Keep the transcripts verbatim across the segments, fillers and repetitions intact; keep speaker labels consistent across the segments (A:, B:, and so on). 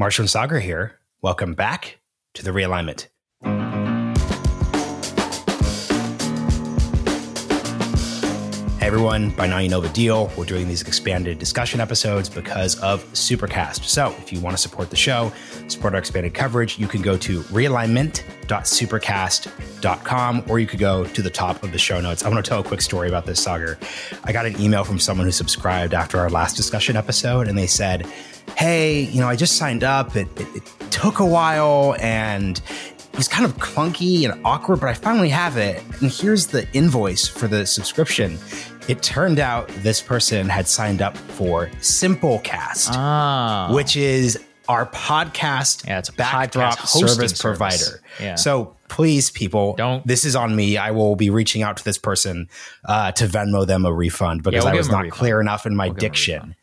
A: Marshall and Sagar here. Welcome back to The Realignment. Hey everyone, by now you know the deal. We're doing these expanded discussion episodes because of Supercast. So if you want to support the show, support our expanded coverage, you can go to realignment dot supercast dot com or you could go to the top of the show notes. I want to tell a quick story about this, Sagar. I got an email from someone who subscribed after our last discussion episode, and they said, hey, you know, I just signed up. It, it, it took a while and it was kind of clunky and awkward, but I finally have it. And here's the invoice for the subscription. It turned out this person had signed up for Simplecast,
B: oh.
A: which is our podcast
B: yeah, it's a
A: backdrop
B: podcast
A: service
B: service.
A: provider.
B: Yeah.
A: So please, people,
B: Don't.
A: This is on me. I will be reaching out to this person uh, to Venmo them a refund because
B: yeah, we'll
A: I was not
B: refund.
A: clear enough in my
B: we'll
A: diction.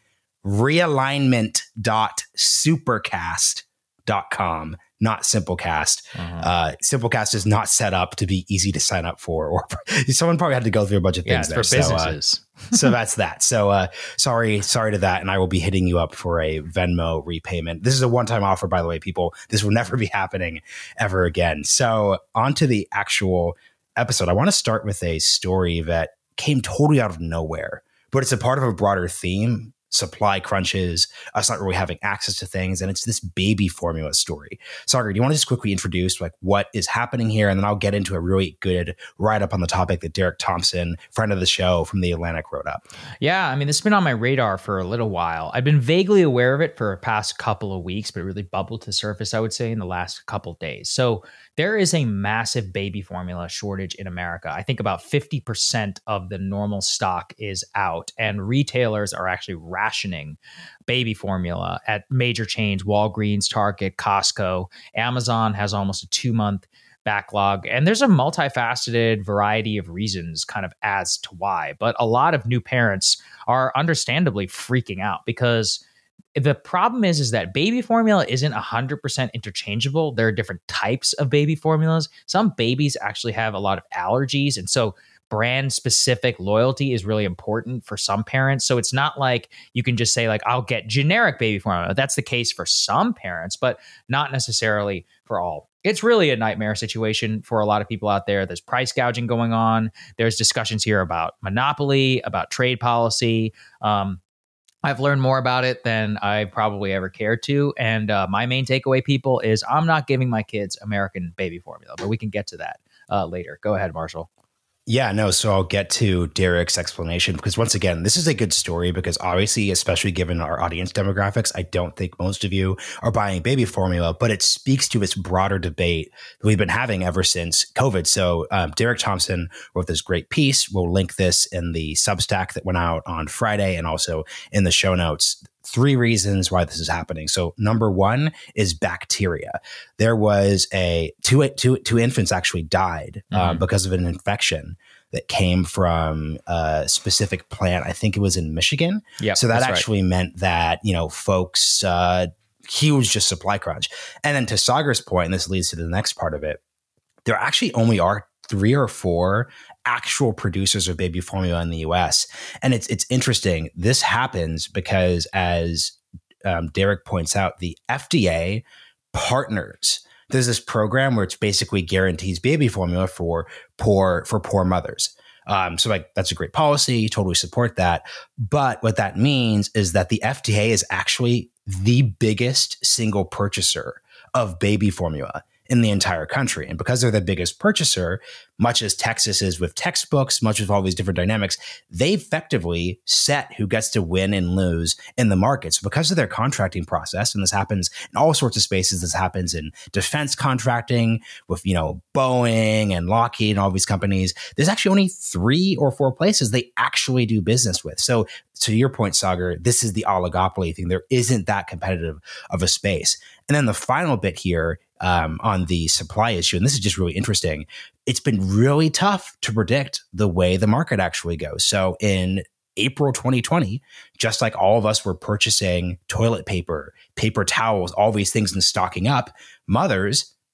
A: realignment dot supercast dot com, not Simplecast. Uh-huh. Uh, Simplecast is not set up to be easy to sign up for, or someone probably had to go through a bunch of
B: yeah,
A: things
B: it's
A: there.
B: for businesses.
A: So, uh, so that's that. So uh, sorry, sorry to that. And I will be hitting you up for a Venmo repayment. This is a one-time offer, by the way, people. This will never be happening ever again. So on to the actual episode. I want to start with a story that came totally out of nowhere, but it's a part of a broader theme. Supply crunches, us not really having access to things, and it's this baby formula story. Sagar, do you want to just quickly introduce like what is happening here, and then I'll get into a really good write-up on the topic that Derek Thompson, friend of the show from The Atlantic, wrote up.
B: Yeah, I mean, this has been on my radar for a little while. I've been vaguely aware of it for the past couple of weeks, but it really bubbled to surface, I would say, in the last couple of days. So there is a massive baby formula shortage in America. I think about fifty percent of the normal stock is out, and retailers are actually rationing baby formula at major chains, Walgreens, Target, Costco. Amazon has almost a two-month backlog, and there's a multifaceted variety of reasons kind of as to why. But a lot of new parents are understandably freaking out because the problem is, is that baby formula isn't one hundred percent interchangeable. There are different types of baby formulas. Some babies actually have a lot of allergies, and so brand specific loyalty is really important for some parents. So it's not like you can just say like, I'll get generic baby formula. That's the case for some parents, but not necessarily for all. It's really a nightmare situation for a lot of people out there. There's price gouging going on. There's discussions here about monopoly, about trade policy. Um, I've learned more about it than I probably ever cared to. And uh, my main takeaway, people, is I'm not giving my kids American baby formula, but we can get to that uh, later. Go ahead, Marshall.
A: Yeah, no, so I'll get to Derek's explanation because once again, this is a good story because obviously, especially given our audience demographics, I don't think most of you are buying baby formula, but it speaks to this broader debate that we've been having ever since COVID. So um, Derek Thompson wrote this great piece. We'll link this in the Substack that went out on Friday and also in the show notes. Three reasons why this is happening. So number one is bacteria. There was a two two two infants actually died mm-hmm. uh, because of an infection that came from a specific plant. I think it was in Michigan.
B: Yeah,
A: so that
B: that's
A: actually
B: right.
A: meant that, you know, folks, uh, huge just supply crunch. And then to Sagar's point, and this leads to the next part of it, there actually only are three or four actual producers of baby formula in the U S. And it's it's interesting. This happens because, as um, Derek points out, the F D A partners. There's this program where it's basically guarantees baby formula for poor for poor mothers. Um, so like that's a great policy. Totally support that. But what that means is that the F D A is actually the biggest single purchaser of baby formula in the entire country. And because they're the biggest purchaser, much as Texas is with textbooks, much of all these different dynamics, they effectively set who gets to win and lose in the markets because of their contracting process. And this happens in all sorts of spaces. This happens in defense contracting with, you know, Boeing and Lockheed and all these companies. There's actually only three or four places they actually do business with. So to your point, Sagar, this is the oligopoly thing. There isn't that competitive of a space. And then the final bit here um, on the supply issue, and this is just really interesting, it's been really tough to predict the way the market actually goes. So in April twenty twenty, just like all of us were purchasing toilet paper, paper towels, all these things and stocking up, mothers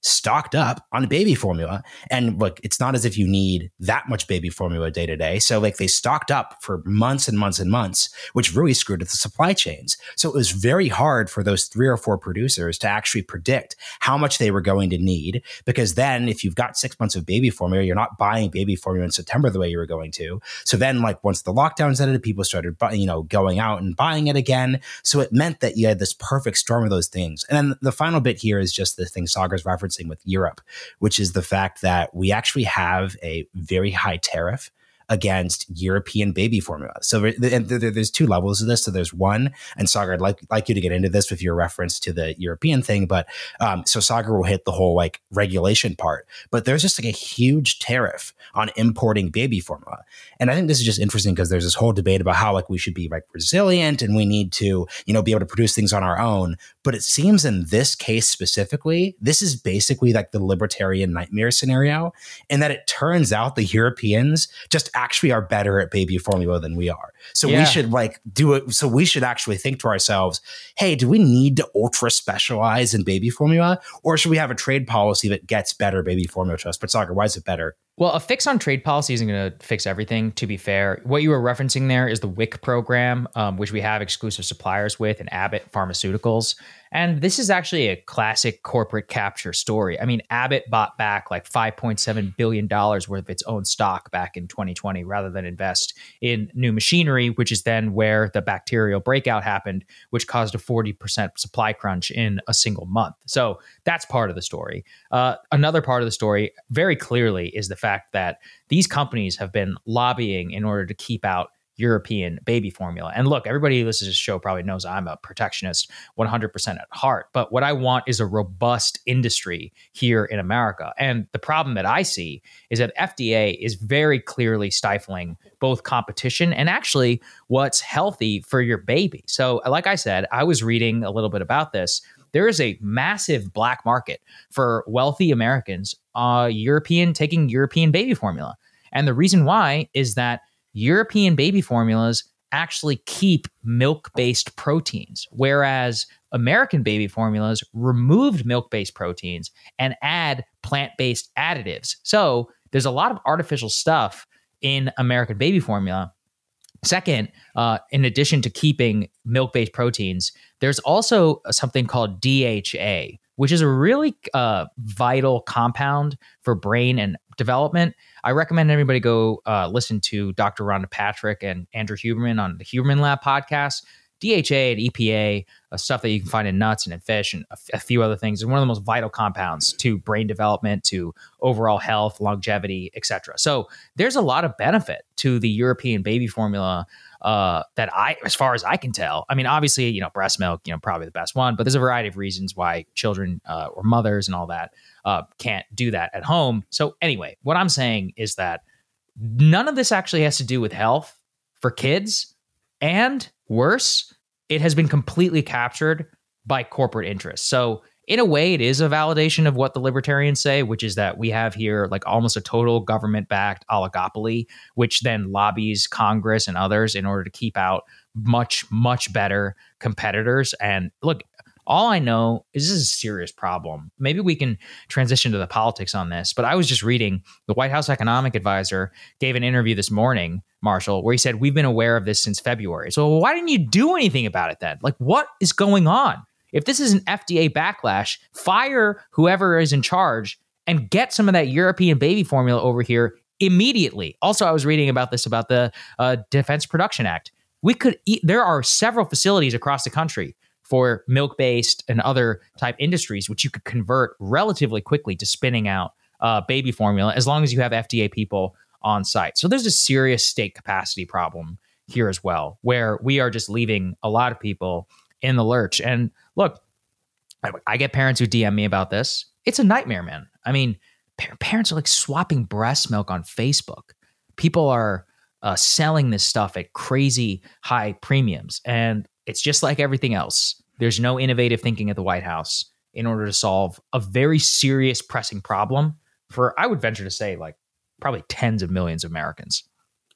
A: stocked up on baby formula. And look, it's not as if you need that much baby formula day to day. So like they stocked up for months and months and months, which really screwed with the supply chains. So it was very hard for those three or four producers to actually predict how much they were going to need. Because then if you've got six months of baby formula, you're not buying baby formula in September the way you were going to. So then like once the lockdowns ended, people started, you know, going out and buying it again. So it meant that you had this perfect storm of those things. And then the final bit here is just the thing Saagar's referencing with Europe, which is the fact that we actually have a very high tariff against European baby formula. So and there's two levels of this. So there's one, and Saagar, I'd like, like you to get into this with your reference to the European thing, but um, so Saagar will hit the whole like regulation part, but there's just like a huge tariff on importing baby formula. And I think this is just interesting because there's this whole debate about how like we should be like resilient and we need to, you know, be able to produce things on our own. But it seems in this case specifically, this is basically like the libertarian nightmare scenario, in that it turns out the Europeans just actually are better at baby formula than we are. So yeah. we should like do it. So we should actually think to ourselves, hey, do we need to ultra specialize in baby formula, or should we have a trade policy that gets better baby formula to us? But Saagar, why is it better?
B: Well, a fix on trade policy isn't going to fix everything, to be fair. What you were referencing there is the W I C program, um, which we have exclusive suppliers with, and Abbott Pharmaceuticals. And this is actually a classic corporate capture story. I mean, Abbott bought back like five point seven billion dollars worth of its own stock back in twenty twenty rather than invest in new machinery, which is then where the bacterial breakout happened, which caused a forty percent supply crunch in a single month. So that's part of the story. Uh, another part of the story, very clearly, is the fact that these companies have been lobbying in order to keep out European baby formula. And look, everybody who listens to this show probably knows I'm a protectionist one hundred percent at heart. But what I want is a robust industry here in America. And the problem that I see is that F D A is very clearly stifling both competition and actually what's healthy for your baby. So like I said, I was reading a little bit about this. There is a massive black market for wealthy Americans, uh, European taking European baby formula. And the reason why is that European baby formulas actually keep milk-based proteins, whereas American baby formulas removed milk-based proteins and add plant-based additives. So there's a lot of artificial stuff in American baby formula. Second, uh, in addition to keeping milk-based proteins, there's also something called D H A, which is a really uh, vital compound for brain and development. I recommend everybody go uh, listen to Doctor Rhonda Patrick and Andrew Huberman on the Huberman Lab podcast. D H A and E P A, uh, stuff that you can find in nuts and in fish and a, f- a few other things, is one of the most vital compounds to brain development, to overall health, longevity, et cetera. So there's a lot of benefit to the European baby formula uh, that I, as far as I can tell, I mean, obviously, you know, breast milk, you know, probably the best one, but there's a variety of reasons why children uh, or mothers and all that uh, can't do that at home. So anyway, what I'm saying is that none of this actually has to do with health for kids. And worse, it has been completely captured by corporate interests. So in a way, it is a validation of what the libertarians say, which is that we have here like almost a total government-backed oligopoly, which then lobbies Congress and others in order to keep out much, much better competitors. And look, all I know is this is a serious problem. Maybe we can transition to the politics on this, but I was just reading the White House economic advisor gave an interview this morning, Marshall, where he said, we've been aware of this since February. So why didn't you do anything about it then? Like, what is going on? If this is an F D A backlash, fire whoever is in charge and get some of that European baby formula over here immediately. Also, I was reading about this, about the uh, Defense Production Act. We could eat, there are several facilities across the country for milk-based and other type industries, which you could convert relatively quickly to spinning out uh, baby formula, as long as you have F D A people on site. So there's a serious state capacity problem here as well, where we are just leaving a lot of people in the lurch. And look, I, I get parents who D M me about this. It's a nightmare, man. I mean, pa- parents are like swapping breast milk on Facebook. People are uh, selling this stuff at crazy high premiums. And it's just like everything else. There's no innovative thinking at the White House in order to solve a very serious, pressing problem for, I would venture to say, like probably tens of millions of Americans.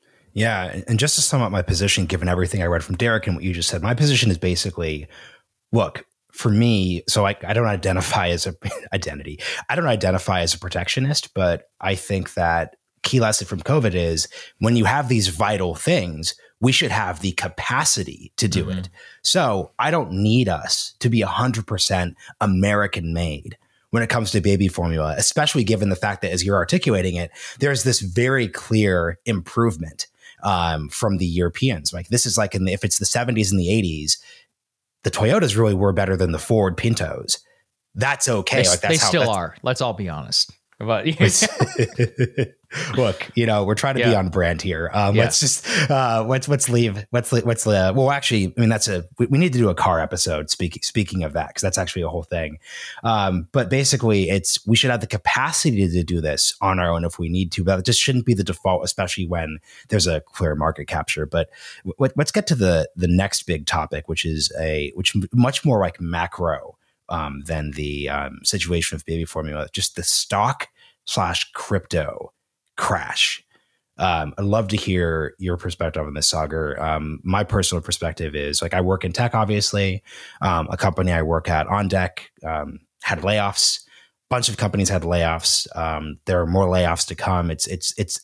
A: Yeah. And just to sum up my position, given everything I read from Derek and what you just said, my position is basically, look, for me, so I, I don't identify as a identity. I don't identify as a protectionist, but I think that key lesson from COVID is when you have these vital things, we should have the capacity to do mm-hmm. it. So I don't need us to be one hundred percent American made when it comes to baby formula, especially given the fact that as you're articulating it, there's this very clear improvement um, from the Europeans. Like this is like in the, if it's the seventies and the eighties, the Toyotas really were better than the Ford Pintos. That's okay.
B: They,
A: like that's
B: they
A: how,
B: still
A: that's,
B: are. Let's all be honest. But
A: look, you know, we're trying to yeah. be on brand here. Um, yeah. Let's just uh, let's let's leave. Let's let's uh, well, actually, I mean, that's a we, we need to do a car episode. Speaking speaking of that, because that's actually a whole thing. Um, but basically, it's we should have the capacity to do this on our own if we need to, but it just shouldn't be the default, especially when there's a clear market capture. But w- let's get to the the next big topic, which is a which much more like macro. Um, than the um, situation of baby formula, just the stock slash crypto crash. Um, I'd love to hear your perspective on this, Sagar. Um, my personal perspective is like I work in tech, obviously. Um, a company I work at, OnDeck, um, had layoffs. A bunch of companies had layoffs. Um, there are more layoffs to come. It's it's it's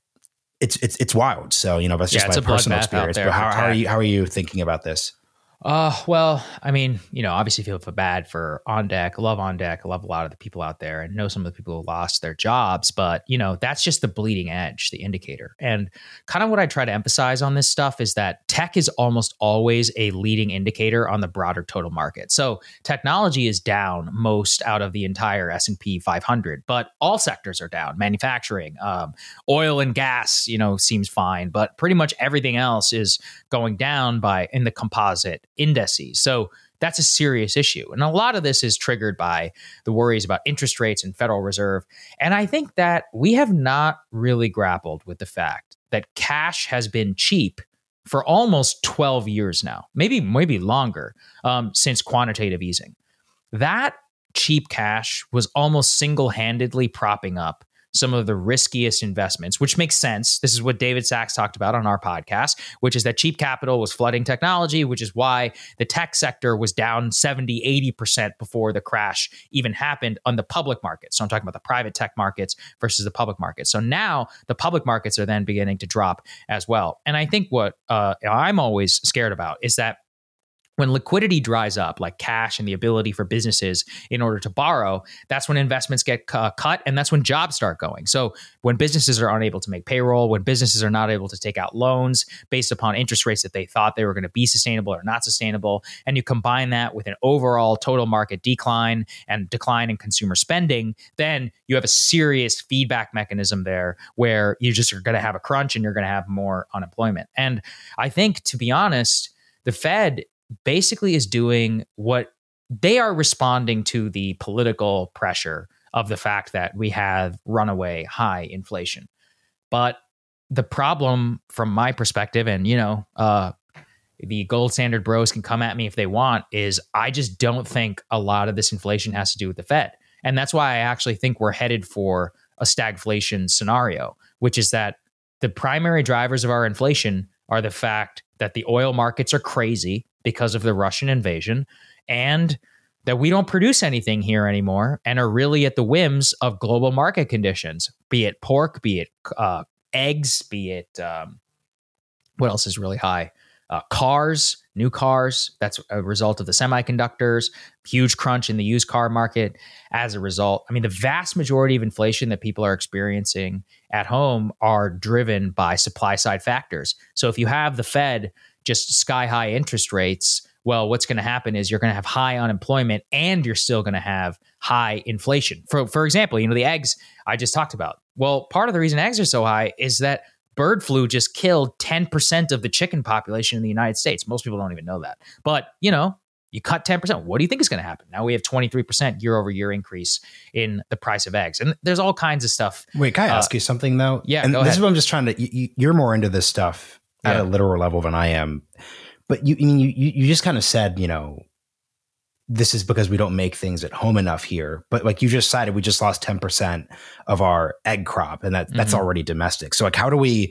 A: it's it's it's wild. So you know that's just yeah, my personal experience. But how, how are you how are you thinking about this?
B: Uh, well, I mean, you know, obviously feel bad for OnDeck. I love OnDeck. I love a lot of the people out there and know some of the people who lost their jobs, but you know, that's just the bleeding edge, the indicator. And kind of what I try to emphasize on this stuff is that tech is almost always a leading indicator on the broader total market. So technology is down most out of the entire S and P five hundred, but all sectors are down. Manufacturing, um, oil and gas, you know, seems fine, but pretty much everything else is going down by in the composite indices. So that's a serious issue. And a lot of this is triggered by the worries about interest rates and Federal Reserve. And I think that we have not really grappled with the fact that cash has been cheap for almost twelve years now, maybe, maybe longer, um, since quantitative easing. That cheap cash was almost single-handedly propping up some of the riskiest investments, which makes sense. This is what David Sachs talked about on our podcast, which is that cheap capital was flooding technology, which is why the tech sector was down seventy, eighty percent before the crash even happened on the public market. So I'm talking about the private tech markets versus the public market. So now the public markets are then beginning to drop as well. And I think what uh, I'm always scared about is that when liquidity dries up, like cash and the ability for businesses in order to borrow, that's when investments get uh, cut and that's when jobs start going. So when businesses are unable to make payroll, when businesses are not able to take out loans based upon interest rates that they thought they were going to be sustainable or not sustainable, and you combine that with an overall total market decline and decline in consumer spending, then you have a serious feedback mechanism there where you just are going to have a crunch and you're going to have more unemployment. And I think, to be honest, the Fed basically is doing what they are responding to the political pressure of the fact that we have runaway high inflation. But the problem from my perspective, and you know, uh, the gold standard bros can come at me if they want, is I just don't think a lot of this inflation has to do with the Fed. And that's why I actually think we're headed for a stagflation scenario, which is that the primary drivers of our inflation are the fact that the oil markets are crazy because of the Russian invasion, and that we don't produce anything here anymore and are really at the whims of global market conditions, be it pork, be it uh, eggs, be it, um, what else is really high? Uh, cars, new cars. That's a result of the semiconductors, huge crunch in the used car market as a result. I mean, the vast majority of inflation that people are experiencing at home are driven by supply side factors. So if you have the Fed just sky high interest rates, well, what's going to happen is you're going to have high unemployment and you're still going to have high inflation. For for example, you know, the eggs I just talked about. Well, part of the reason eggs are so high is that bird flu just killed ten percent of the chicken population in the United States. Most people don't even know that. But, you know, you cut ten percent. What do you think is going to happen? Now we have twenty-three percent year over year increase in the price of eggs. And there's all kinds of stuff.
A: Wait, can I uh, ask you something though?
B: Yeah,
A: and
B: go
A: this
B: ahead.
A: is what I'm just trying to, you, you're more into this stuff at
B: yeah.
A: a literal level than I am. But you, I mean, you, you just kind of said, you know, this is because we don't make things at home enough here. But like you just cited, we just lost ten percent of our egg crop, and that that's mm-hmm. already domestic. So like, how do we,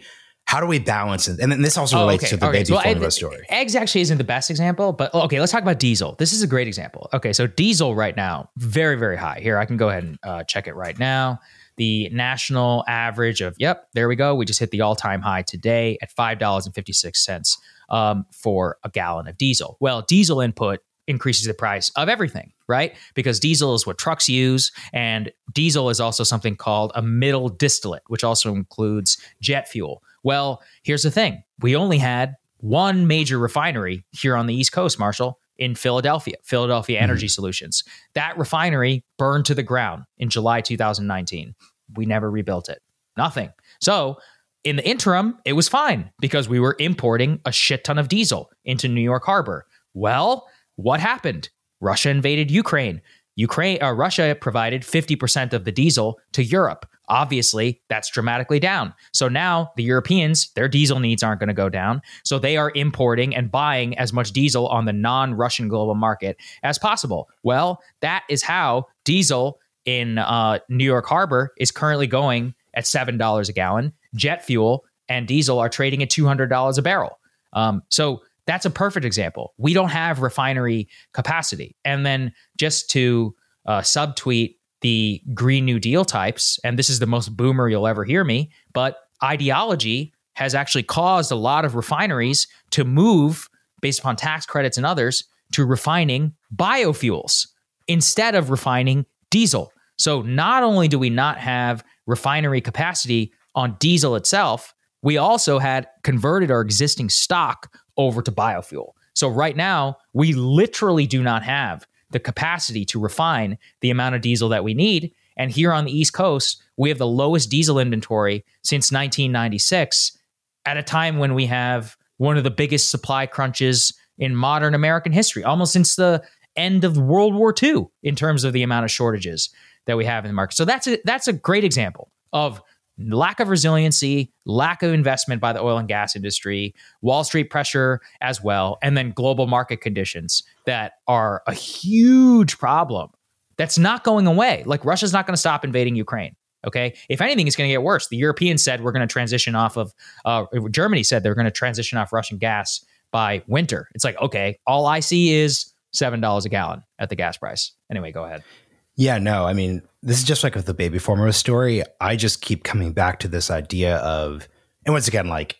A: How do we balance it? And then this also relates oh, okay. to the okay. baby so formula I, story.
B: Eggs actually isn't the best example, but okay, let's talk about diesel. This is a great example. Okay, so diesel right now, very, very high. Here, I can go ahead and uh, check it right now. The national average of, yep, there we go. We just hit the all-time high today at five dollars and fifty-six cents um, for a gallon of diesel. Well, diesel input increases the price of everything, right? Because diesel is what trucks use, and diesel is also something called a middle distillate, which also includes jet fuel. Well, here's the thing. We only had one major refinery here on the East Coast, Marshall, in Philadelphia, Philadelphia Energy mm-hmm. Solutions. That refinery burned to the ground in July two thousand nineteen. We never rebuilt it. Nothing. So in the interim, it was fine because we were importing a shit ton of diesel into New York Harbor. Well, what happened? Russia invaded Ukraine. Ukraine, uh, Russia provided fifty percent of the diesel to Europe. Obviously, that's dramatically down. So now the Europeans, their diesel needs aren't going to go down. So they are importing and buying as much diesel on the non-Russian global market as possible. Well, that is how diesel in uh, New York Harbor is currently going at seven dollars a gallon. Jet fuel and diesel are trading at two hundred dollars a barrel. Um, so that's a perfect example. We don't have refinery capacity. And then just to uh, subtweet the Green New Deal types, and this is the most boomer you'll ever hear me, but ideology has actually caused a lot of refineries to move, based upon tax credits and others, to refining biofuels instead of refining diesel. So not only do we not have refinery capacity on diesel itself, we also had converted our existing stock over to biofuel. So right now, we literally do not have the capacity to refine the amount of diesel that we need. And here on the East Coast, we have the lowest diesel inventory since nineteen ninety-six, at a time when we have one of the biggest supply crunches in modern American history, almost since the end of World War Two, in terms of the amount of shortages that we have in the market. So that's a, that's a great example of lack of resiliency, lack of investment by the oil and gas industry, Wall Street pressure as well, and then global market conditions that are a huge problem that's not going away. Like, Russia's not going to stop invading Ukraine. Okay. If anything, it's going to get worse. The Europeans said we're going to transition off of, uh, Germany said they're going to transition off Russian gas by winter. It's like, okay, all I see is seven dollars a gallon at the gas price. Anyway, go ahead.
A: Yeah, no, I mean, this is just like with the baby formula story. I just keep coming back to this idea of, and once again, like,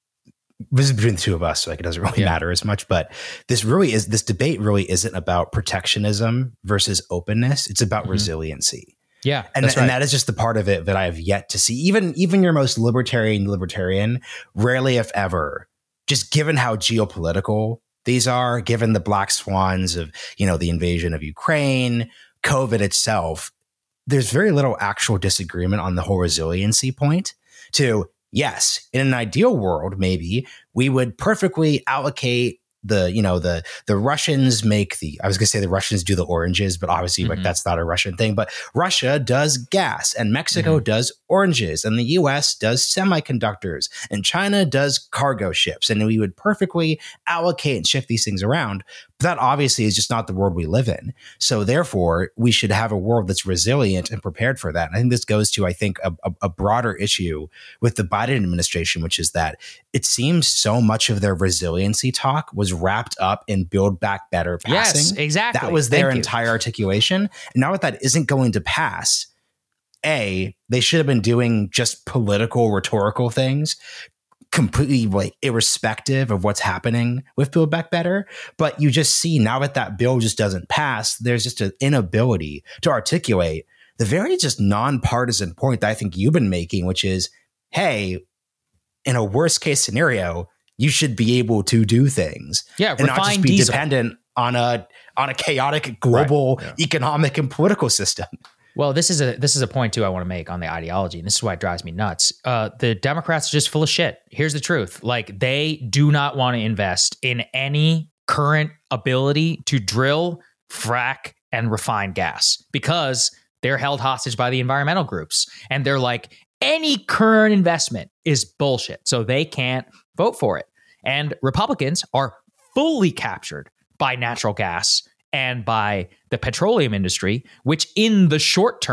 A: this is between the two of us, so like it doesn't really yeah. matter as much, but this really is, this debate really isn't about protectionism versus openness. It's about mm-hmm. resiliency.
B: Yeah.
A: And, th- right. and that is just the part of it that I have yet to see. Even, even your most libertarian libertarian, rarely, if ever, just given how geopolitical these are, given the black swans of, you know, the invasion of Ukraine, COVID itself, there's very little actual disagreement on the whole resiliency point to, yes, in an ideal world, maybe we would perfectly allocate the, you know, the, the Russians make the, I was gonna say the Russians do the oranges, but obviously mm-hmm. like that's not a Russian thing, but Russia does gas and Mexico mm-hmm. does oranges and the U S does semiconductors and China does cargo ships. And we would perfectly allocate and shift these things around. But that obviously is just not the world we live in. So therefore, we should have a world that's resilient and prepared for that. And I think this goes to, I think, a, a, a broader issue with the Biden administration, which is that it seems so much of their resiliency talk was wrapped up in Build Back Better passing.
B: Yes, exactly.
A: That was their
B: Thank
A: entire
B: you.
A: articulation. And now that that isn't going to pass, A, they should have been doing just political, rhetorical things, completely like irrespective of what's happening with Build Back Better. But you just see now that that bill just doesn't pass, there's just an inability to articulate the very just nonpartisan point that I think you've been making, which is, hey, in a worst case scenario, you should be able to do things.
B: Yeah,
A: and not just be
B: diesel.
A: dependent on a on a chaotic global
B: right. yeah.
A: economic and political system.
B: Well, this is a this is a point too I want to make on the ideology, and this is why it drives me nuts. Uh, the Democrats are just full of shit. Here's the truth: like, they do not want to invest in any current ability to drill, frack, and refine gas because they're held hostage by the environmental groups, and they're like, any current investment is bullshit, so they can't vote for it. And Republicans are fully captured by natural gas and by the petroleum industry, which in the short term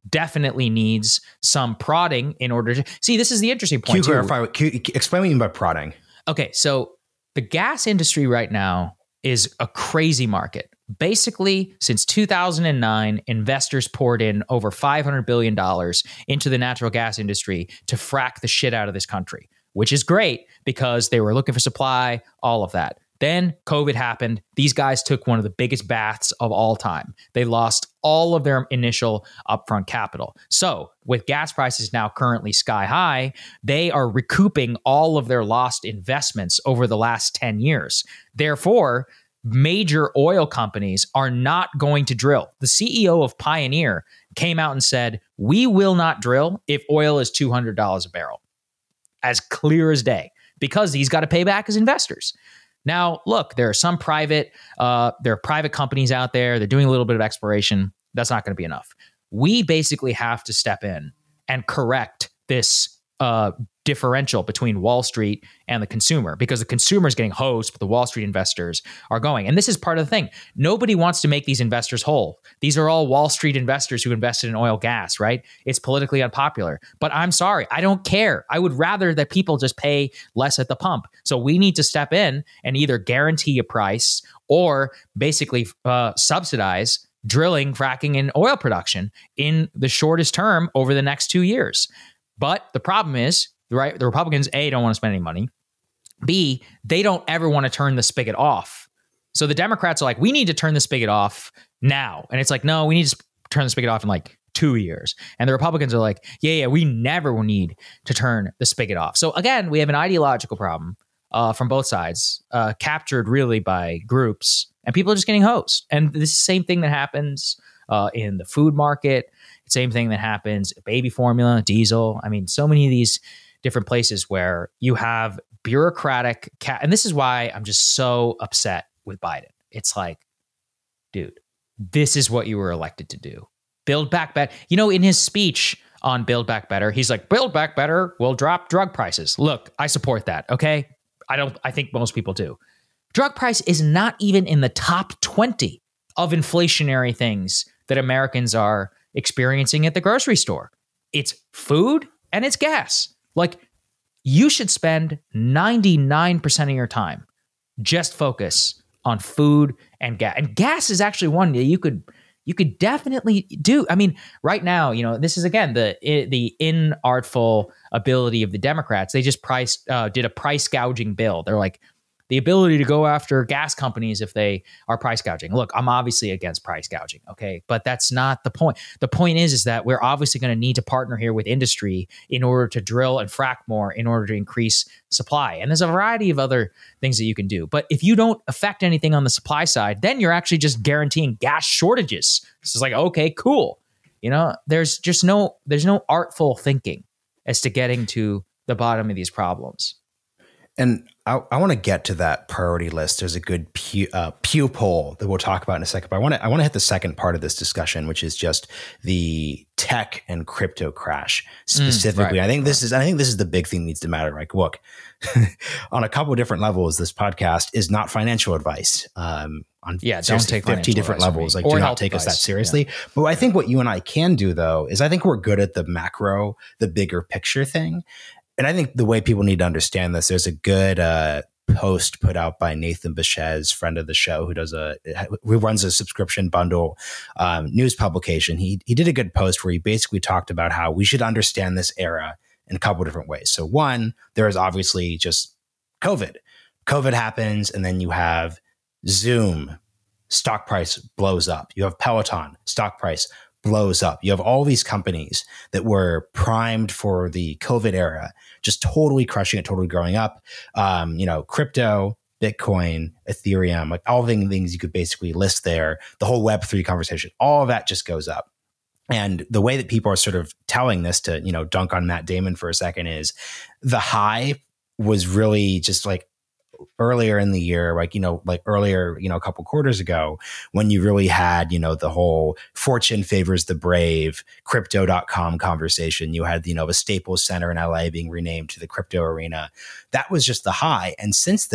B: definitely needs some prodding in order to see. This is the interesting point.
A: Can you
B: too.
A: clarify? Can you explain what you mean by prodding?
B: Okay, so the gas industry right now is a crazy market. Basically, since two thousand nine, investors poured in over five hundred billion dollars into the natural gas industry to frack the shit out of this country, which is great because they were looking for supply, all of that. Then COVID happened. These guys took one of the biggest baths of all time. They lost all of their initial upfront capital. So with gas prices now currently sky high, they are recouping all of their lost investments over the last ten years. Therefore, major oil companies are not going to drill. The C E O of Pioneer came out and said, we will not drill if oil is two hundred dollars a barrel. As clear as day, because he's got to pay back his investors. Now, look, there are some private, uh, there are private companies out there. They're doing a little bit of exploration. That's not going to be enough. We basically have to step in and correct this uh, differential between Wall Street and the consumer, because the consumer is getting hosed, but the Wall Street investors are going. And this is part of the thing. Nobody wants to make these investors whole. These are all Wall Street investors who invested in oil gas, right? It's politically unpopular. But I'm sorry, I don't care. I would rather that people just pay less at the pump. So we need to step in and either guarantee a price or basically uh, subsidize drilling, fracking, and oil production in the shortest term over the next two years. But the problem is, right, the Republicans, A, don't want to spend any money. B, they don't ever want to turn the spigot off. So the Democrats are like, we need to turn the spigot off now. And it's like, no, we need to turn the spigot off in like two years. And the Republicans are like, yeah, yeah, we never will need to turn the spigot off. So again, we have an ideological problem uh, from both sides, uh, captured really by groups, and people are just getting hosed. And this is the same thing that happens uh, in the food market. Same thing that happens, baby formula, diesel. I mean, so many of these different places where you have bureaucratic, ca- and this is why I'm just so upset with Biden. It's like, dude, this is what you were elected to do. Build back better. You know, in his speech on Build Back Better, he's like, Build Back Better will drop drug prices. Look, I support that. Okay. I don't, I think most people do. Drug price is not even in the top twenty of inflationary things that Americans are experiencing at the grocery store. It's food and it's gas. Like, you should spend ninety-nine percent of your time just focus on food and gas. And gas is actually one that you could you could definitely do. I mean, right now, you know, this is again the the inartful ability of the Democrats. They just priced uh, did a price gouging bill. They're like, the ability to go after gas companies if they are price gouging. Look, I'm obviously against price gouging, okay? But that's not the point. The point is, is that we're obviously going to need to partner here with industry in order to drill and frack more, in order to increase supply. And there's a variety of other things that you can do. But if you don't affect anything on the supply side, then you're actually just guaranteeing gas shortages. It's like, okay, cool. You know, there's just no, there's no artful thinking as to getting to the bottom of these problems.
A: And I, I want to get to that priority list. There's a good Pew, uh, Pew poll that we'll talk about in a second. But I want to I want to hit the second part of this discussion, which is just the tech and crypto crash specifically. Mm, right, I think right. this is I think this is the big thing that needs to matter. Like, look, on a couple of different levels, this podcast is not financial advice. Um, on
B: yeah, don't take
A: fifty different levels. Like,
B: or
A: do not take
B: advice.
A: us that seriously.
B: Yeah.
A: But I think what you and I can do, though, is I think we're good at the macro, the bigger picture thing. And I think the way people need to understand this, there's a good uh, post put out by Nathan Bechez, friend of the show, who does a who runs a subscription bundle um, news publication. He he did a good post where he basically talked about how we should understand this era in a couple of different ways. So one, there is obviously just COVID. COVID happens, and then you have Zoom, stock price blows up. You have Peloton, stock price blows up. You have all these companies that were primed for the COVID era, just totally crushing it, totally growing up. Um, you know, crypto, Bitcoin, Ethereum, like all the things you could basically list there, the whole Web three conversation, all of that just goes up. And the way that people are sort of telling this, to, you know, dunk on Matt Damon for a second, is the high was really just like earlier in the year, like, you know, like earlier, you know, a couple quarters ago, when you really had, you know, the whole fortune favors the brave crypto dot com conversation. You had, you know, the Staples Center in L A being renamed to the Crypto Arena. That was just the high. And since then,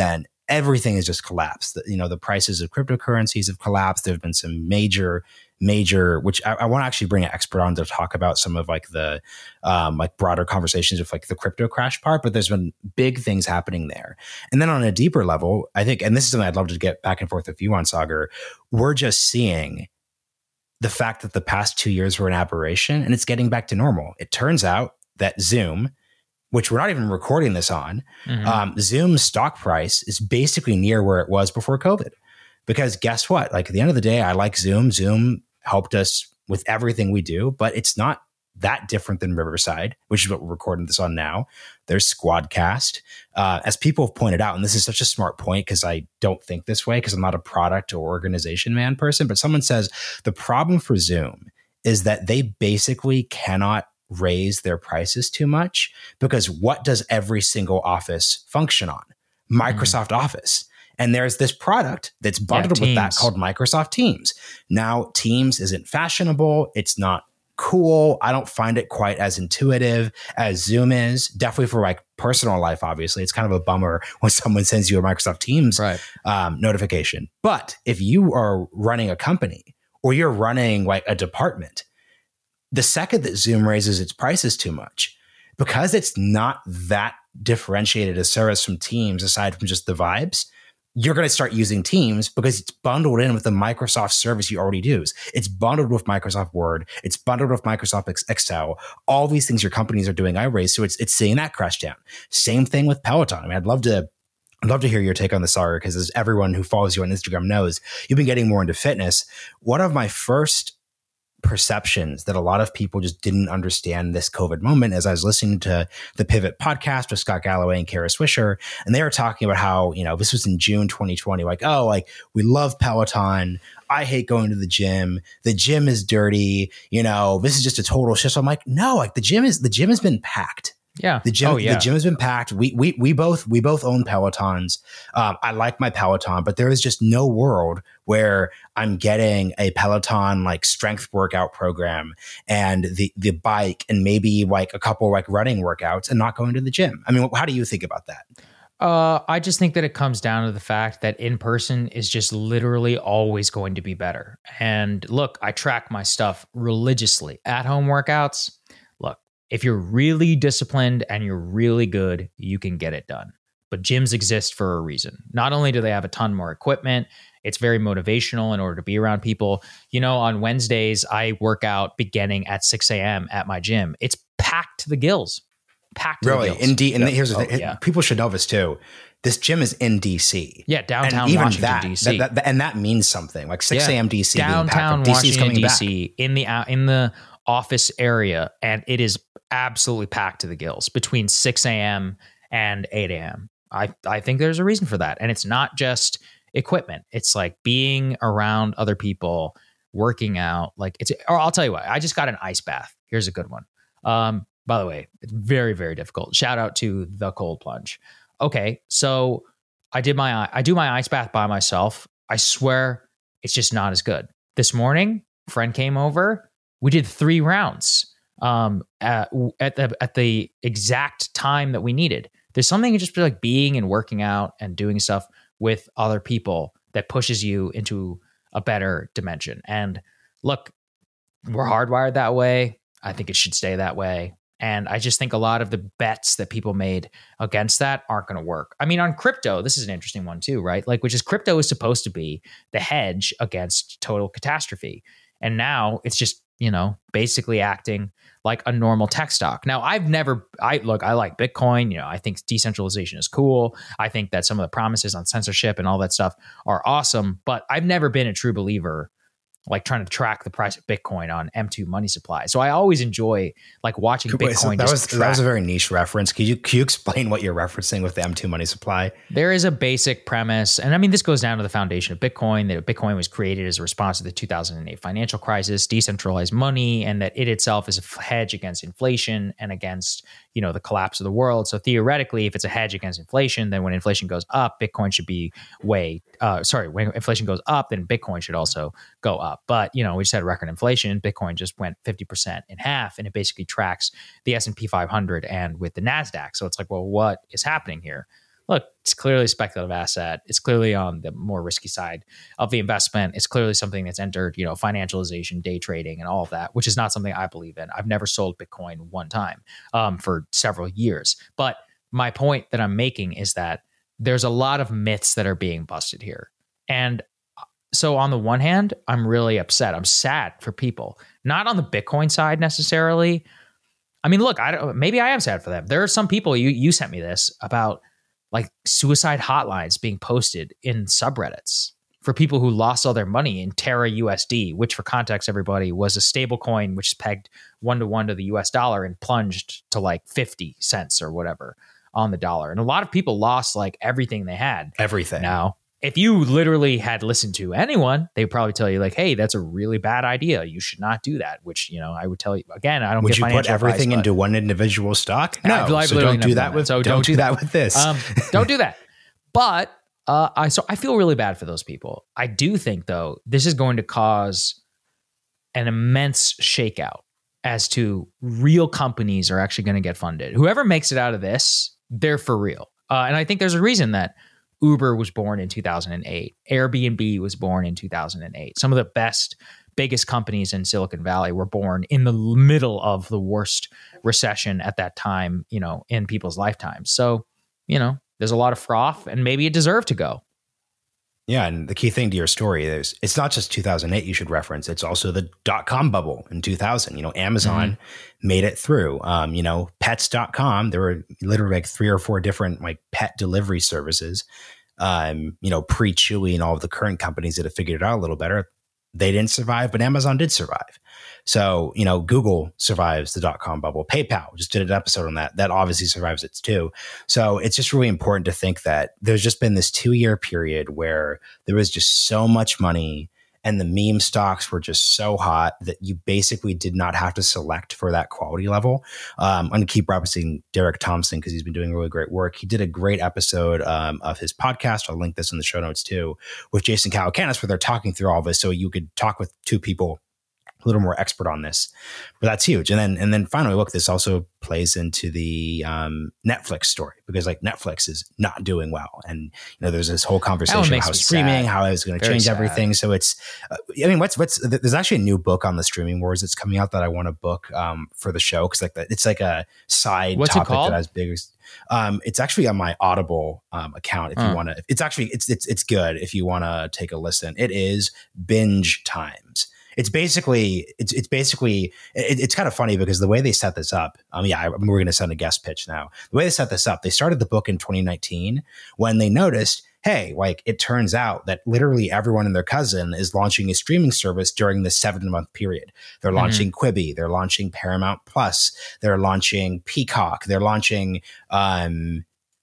A: everything has just collapsed. The- You know, the prices of cryptocurrencies have collapsed. There have been some major, major, which I, I want to actually bring an expert on to talk about some of like the um, like broader conversations of like the crypto crash part. But there's been big things happening there. And then on a deeper level, I think, and this is something I'd love to get back and forth with you on, Sagar, we're just seeing the fact that the past two years were an aberration and it's getting back to normal. It turns out that Zoom, which we're not even recording this on, mm-hmm. um, Zoom's stock price is basically near where it was before COVID. Because guess what? Like at the end of the day, I like Zoom. Zoom helped us with everything we do, but it's not that different than Riverside, which is what we're recording this on now. There's Squadcast. Uh, as people have pointed out, and this is such a smart point because I don't think this way because I'm not a product or organization man person, but someone says the problem for Zoom is that they basically cannot raise their prices too much because what does every single office function on? Microsoft mm. Office. And there's this product that's bundled yeah, with that called Microsoft Teams. Now, Teams isn't fashionable. It's not cool. I don't find it quite as intuitive as Zoom is. Definitely for like personal life, obviously. It's kind of a bummer when someone sends you a Microsoft Teams
B: right.
A: um, notification. But if you are running a company or you're running like a department, the second that Zoom raises its prices too much, because it's not that differentiated a service from Teams aside from just the vibes, you're going to start using Teams because it's bundled in with the Microsoft service you already use. It's bundled with Microsoft Word. It's bundled with Microsoft Excel. All these things your companies are doing, I raise. So it's it's seeing that crash down. Same thing with Peloton. I mean, I'd love to I'd love to hear your take on this, Sagar, because as everyone who follows you on Instagram knows, you've been getting more into fitness. One of my first perceptions that a lot of people just didn't understand this COVID moment as I was listening to the Pivot podcast with Scott Galloway and Kara Swisher, and they were talking about how, you know, this was in June twenty twenty, like, oh, like we love Peloton. I hate going to the gym. The gym is dirty. You know, this is just a total shit. So I'm like, no, like the gym is, the gym has been packed.
B: Yeah.
A: The gym,
B: oh, yeah.
A: the gym has been packed. We, we, we both, we both own Pelotons. Um, I like my Peloton, but there is just no world where I'm getting a Peloton like strength workout program and the, the bike and maybe like a couple like running workouts and not going to the gym. I mean, how do you think about that?
B: Uh, I just think that it comes down to the fact that in person is just literally always going to be better. And look, I track my stuff religiously. At home workouts, look, if you're really disciplined and you're really good, you can get it done. But gyms exist for a reason. Not only do they have a ton more equipment, it's very motivational in order to be around people. You know, on Wednesdays, I work out beginning at six a.m. at my gym. It's packed to the gills. Packed to
A: really?
B: the gills.
A: In D- and
B: yep.
A: here's the
B: oh,
A: thing.
B: Yeah.
A: People should know this too. This gym is in D C.
B: Yeah, downtown
A: and even
B: Washington,
A: that,
B: D C.
A: That, that, and that means something. Like six a.m. D C.
B: Downtown
A: being packed. D C's
B: Washington,
A: coming
B: D C.
A: Back.
B: In the uh, in the office area, and it is absolutely packed to the gills between six a.m. and eight a.m. I, I think there's a reason for that. And it's not just equipment. It's like being around other people, working out. Like it's, or I'll tell you what, I just got an ice bath. Here's a good one. Um, by the way, it's very, very difficult. Shout out to the cold plunge. Okay. So I did my, I do my ice bath by myself. I swear it's just not as good. This morning, a friend came over. We did three rounds um, at, at the, at the exact time that we needed. There's something just like being and working out and doing stuff with other people that pushes you into a better dimension. And look, we're hardwired that way. I think it should stay that way. And I just think a lot of the bets that people made against that aren't going to work. I mean, on crypto, this is an interesting one too, right? Like, which is crypto is supposed to be the hedge against total catastrophe. And now it's just, you know, basically acting like a normal tech stock. Now, I've never, I look, I like Bitcoin. You know, I think decentralization is cool. I think that some of the promises on censorship and all that stuff are awesome, but I've never been a true believer like trying to track the price of Bitcoin on M two Money Supply. So I always enjoy like watching Bitcoin. Wait, so
A: that
B: just
A: was
B: track.
A: That was a very niche reference. Can you can you explain what you're referencing with the M two Money Supply?
B: There is a basic premise, and I mean this goes down to the foundation of Bitcoin. That Bitcoin was created as a response to the two thousand eight financial crisis, decentralized money, and that it itself is a hedge against inflation and against, you know, the collapse of the world. So theoretically, if it's a hedge against inflation, then when inflation goes up, Bitcoin should be way. Uh, sorry, when inflation goes up, then Bitcoin should also go up. But, you know, we just had record inflation. Bitcoin just went fifty percent in half, and it basically tracks the S and P five hundred and with the NASDAQ. So it's like, well, what is happening here? look, it's clearly a speculative asset. It's clearly on the more risky side of the investment. It's clearly something that's entered, you know, financialization, day trading, and all of that, which is not something I believe in. I've never sold Bitcoin one time um, for several years. But my point that I'm making is that there's a lot of myths that are being busted here. And so on the one hand, I'm really upset. I'm sad for people, not on the Bitcoin side necessarily. I mean, look, I don't, maybe I am sad for them. There are some people, you you sent me this about like suicide hotlines being posted in subreddits for people who lost all their money in Terra U S D, which for context, everybody, was a stable coin which is pegged one to one to the U S dollar and plunged to like fifty cents or whatever on the dollar. And a lot of people lost like everything they had.
A: Everything.
B: Now, if you literally had listened to anyone, they'd probably tell you like, hey, that's a really bad idea. You should not do that, which, you know, I would tell you again, I don't
A: Would
B: get
A: you put everything
B: advice,
A: into one individual stock? No,
B: I've, I've
A: so don't do that
B: that.
A: with,
B: so
A: don't, don't do that, that with this.
B: Um, don't do that. But uh, I, so I feel really bad for those people. I do think though, this is going to cause an immense shakeout as to real companies are actually going to get funded. Whoever makes it out of this, they're for real. Uh, and I think there's a reason that Uber was born in two thousand eight. Airbnb was born in two thousand eight. Some of the best, biggest companies in Silicon Valley were born in the middle of the worst recession at that time, you know, in people's lifetimes. So, you know, there's a lot of froth and maybe it deserved to go.
A: Yeah. And the key thing to your story is it's not just two thousand eight you should reference. It's also the dot-com bubble in two thousand. You know, Amazon mm-hmm. made it through. Um, you know, pets dot com, there were literally like three or four different like pet delivery services. Um, you know, pre-Chewy and all of the current companies that have figured it out a little better. They didn't survive, but Amazon did survive. So, you know, Google survives the dot-com bubble. PayPal just did an episode on that. That obviously survives it too. So it's just really important to think that there's just been this two-year period where there was just so much money and the meme stocks were just so hot that you basically did not have to select for that quality level. Um, I'm going to keep referencing Derek Thompson because he's been doing really great work. He did a great episode um, of his podcast. I'll link this in the show notes too, with Jason Calacanis, where they're talking through all this. So you could talk with two people a little more expert on this, but that's huge. And then, and then finally, look, this also plays into the um, Netflix story because like Netflix is not doing well. And, you know, there's this whole conversation about how streaming, sad. how it's going to change sad. everything. So it's, uh, I mean, what's, what's, there's actually a new book on the streaming wars that's coming out that I want to book um, for the show. Cause like the, it's like a side
B: what's
A: topic
B: it called?
A: that has big, um, it's actually on my Audible um, account. If
B: huh.
A: you want to, it's actually, it's, it's, it's good. If you want to take a listen, it is Binge Times. It's basically, it's it's basically, it, it's kind of funny because the way they set this up, um, yeah, I, we're going to send a guest pitch now. The way they set this up, they started the book in twenty nineteen when they noticed, hey, like it turns out that literally everyone and their cousin is launching a streaming service during this seven month period. They're mm-hmm. launching Quibi, they're launching Paramount Plus, they're launching Peacock, they're launching um,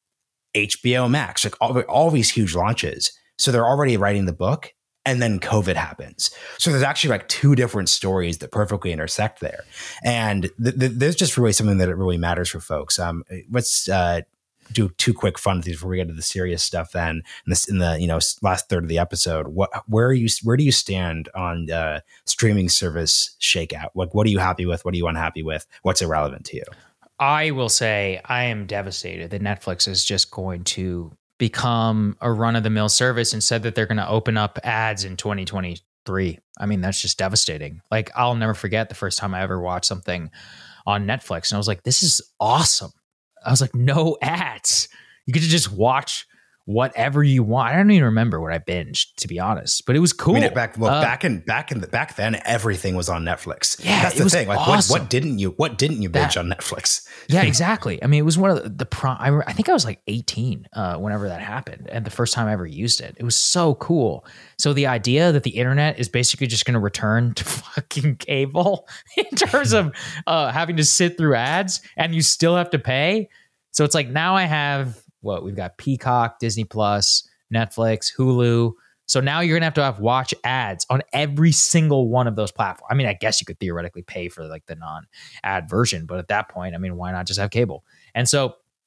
A: H B O Max, like all, all these huge launches. So they're already writing the book. And then COVID happens. So there's actually like two different stories that perfectly intersect there. And th- th- there's just really something that it really matters for folks. Um, let's uh, do two quick fun things before we get to the serious stuff then. In, this, in the you know last third of the episode, what where are you where do you stand on uh, streaming service shakeout? Like, what are you happy with? What are you unhappy with? What's irrelevant to you?
B: I will say I am devastated that Netflix is just going to become a run-of-the-mill service and said that they're going to open up ads in twenty twenty-three. I mean, that's just devastating. Like, I'll never forget the first time I ever watched something on Netflix, and I was like, this is awesome. I was like, no ads. You get to just watch whatever you want. I don't even remember what I binged, to be honest, but it was cool.
A: I mean, back well,
B: uh,
A: back in back in the, back then, everything was on Netflix.
B: Yeah,
A: that's
B: it
A: the
B: was
A: thing. Like,
B: awesome.
A: what, what didn't you what didn't you binge
B: that,
A: on Netflix?
B: Yeah, exactly. I mean, it was one of the, the prom. I, I think I was like eighteen uh, whenever that happened, and the first time I ever used it, it was so cool. So the idea that the internet is basically just going to return to fucking cable in terms of uh, having to sit through ads, and you still have to pay. So it's like now I have what we've got: Peacock, Disney Plus, Netflix, Hulu. So now you're going to have to have watch ads on every single one of those platforms. I mean, I guess you could theoretically pay for like the non-ad version, but at that point, I mean, why not just have cable? And so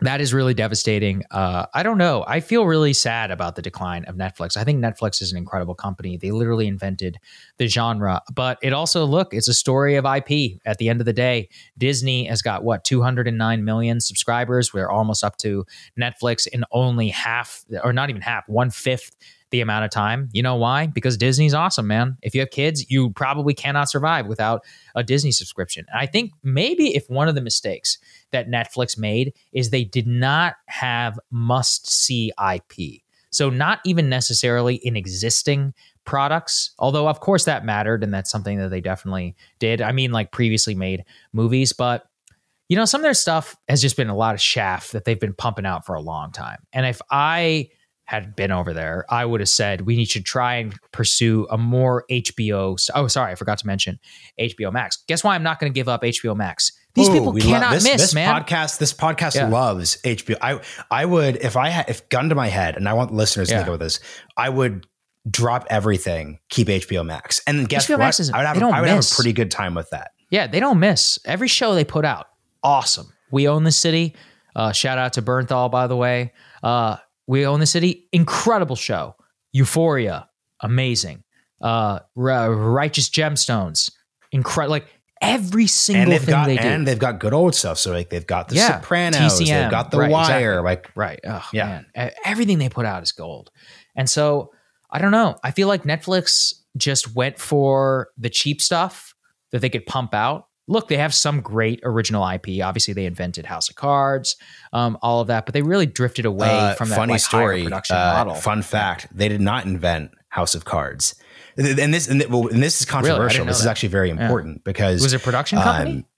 B: That is really devastating. Uh, I don't know. I feel really sad about the decline of Netflix. I think Netflix is an incredible company. They literally invented the genre, but it also, look, it's a story of I P. At the end of the day, Disney has got what, two hundred nine million subscribers. We're almost up to Netflix in only half, or not even half, one fifth the amount of time. You know why? Because Disney's awesome, man. If you have kids, you probably cannot survive without a Disney subscription. And I think maybe if one of the mistakes that Netflix made is they did not have must-see I P. So not even necessarily in existing products, although of course that mattered, and that's something that they definitely did. I mean, like previously made movies, but you know, some of their stuff has just been a lot of chaff that they've been pumping out for a long time. And if I had been over there, I would have said we need to try and pursue a more H B O. Oh, sorry, I forgot to mention H B O Max. Guess why I'm not going to give up H B O Max? These Ooh, people cannot
A: this,
B: miss,
A: this
B: man.
A: Podcast, this podcast
B: yeah.
A: loves H B O. I I would, if I had, if gun to my head, and I want listeners to
B: yeah.
A: think about this, I would drop everything, keep H B O Max, and guess
B: H B O
A: what?
B: Max is,
A: I would, have, I would have a pretty good time with that.
B: Yeah, they don't miss. Every show they put out, awesome. We Own the City. Uh, shout out to Bernthal, by the way. Uh, We Own the City, incredible show. Euphoria, amazing. Uh, R- Righteous Gemstones, incredible. Like every single
A: and
B: thing
A: got,
B: they do,
A: and they've got good old stuff. So like they've got the
B: yeah.
A: Sopranos,
B: T C M,
A: they've got The
B: right,
A: Wire,
B: exactly.
A: like
B: right. Oh,
A: yeah,
B: man. Everything they put out is gold. And so I don't know. I feel like Netflix just went for the cheap stuff that they could pump out. Look, they have some great original I P. Obviously, they invented House of Cards, um, all of that, but they really drifted away
A: uh,
B: from that
A: funny
B: like,
A: story,
B: higher production
A: uh,
B: model.
A: Fun fact: they did not invent House of Cards, and this and, well, and this is controversial.
B: Really?
A: This
B: that.
A: is actually very important yeah. because
B: it was a production company.
A: Um,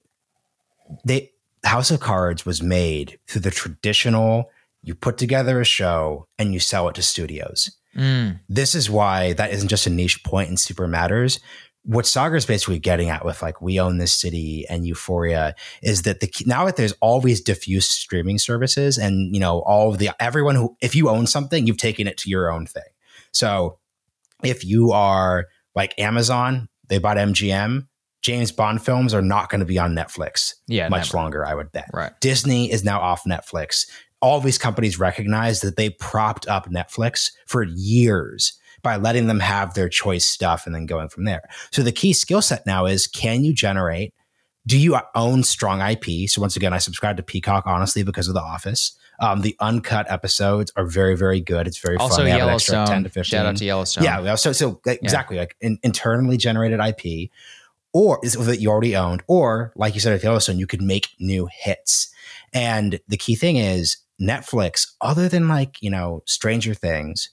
A: they House of Cards was made through the traditional. You put together a show and you sell it to studios.
B: Mm.
A: This is why that isn't just a niche point in Super Matters. What Sagar's basically getting at with like We Own This City and Euphoria is that the now that there's all these diffuse streaming services and, you know, all of the everyone who, if you own something, you've taken it to your own thing. So if you are like Amazon, they bought M G M, James Bond films are not going to be on Netflix
B: yeah,
A: much
B: never.
A: longer, I would bet.
B: Right.
A: Disney is now off Netflix. All of these companies recognize that they propped up Netflix for years by letting them have their choice stuff and then going from there. So the key skill set now is, can you generate, do you own strong I P? So once again, I subscribe to Peacock, honestly, because of The Office. Um, the uncut episodes are very, very good. It's very
B: also
A: fun. Also
B: Yellowstone.
A: ten to fifteen.
B: Shout out to Yellowstone.
A: Yeah. So, so exactly, yeah. like in, internally generated I P, or is that you already owned, or like you said at Yellowstone, you could make new hits. And the key thing is Netflix, other than like, you know, Stranger Things,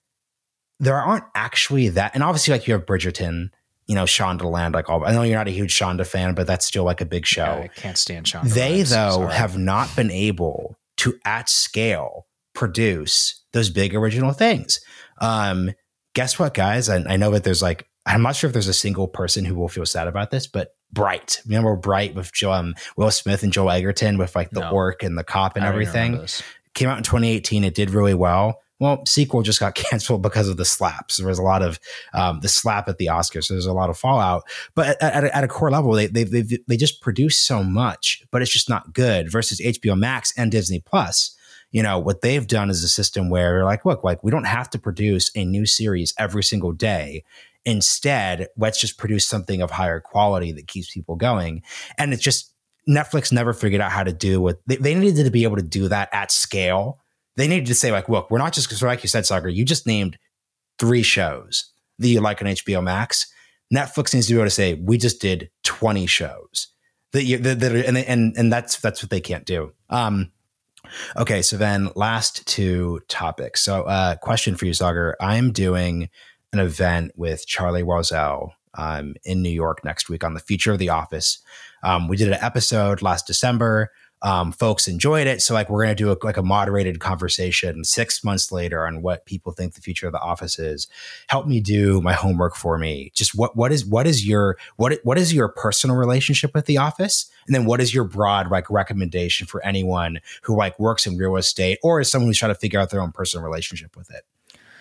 A: there aren't actually that, and obviously like you have Bridgerton, you know, Shonda Land, like all, I know you're not a huge Shonda fan, but that's still like a big show.
B: Yeah, I can't stand Shonda.
A: They
B: Rhimes,
A: though
B: sorry.
A: have not been able to at scale produce those big original things. Um, guess what, guys? I, I know that there's like, I'm not sure if there's a single person who will feel sad about this, but Bright, remember Bright with Joe, um, Will Smith and Joel Egerton with like the
B: no.
A: orc and the cop and
B: I
A: everything. Came out in twenty eighteen. It did really well. Well, sequel just got canceled because of the slaps. There was a lot of um, the slap at the Oscars, so there's a lot of fallout. But at, at, a, at a core level, they they they they just produce so much, but it's just not good. Versus H B O Max and Disney Plus, you know what they've done is a system where they're like, look, like we don't have to produce a new series every single day. Instead, let's just produce something of higher quality that keeps people going. And it's just Netflix never figured out how to do what they, they needed to be able to do that at scale. They needed to say like, look, we're not just, because like you said, Sagar, you just named three shows that you like on H B O Max. Netflix needs to be able to say, we just did twenty shows that you, that, that are, and, and, and that's, that's what they can't do. Um, okay. So then last two topics. So uh question for you, Sagar. I'm doing an event with Charlie Warzel um, in New York next week on the future of The Office. Um, we did an episode last December. Um, folks enjoyed it. So like, we're going to do a, like a moderated conversation six months later on what people think the future of The Office is. Help me do my homework for me. Just what, what is, what is your, what, what is your personal relationship with The Office? And then what is your broad like recommendation for anyone who like works in real estate or is someone who's trying to figure out their own personal relationship with it?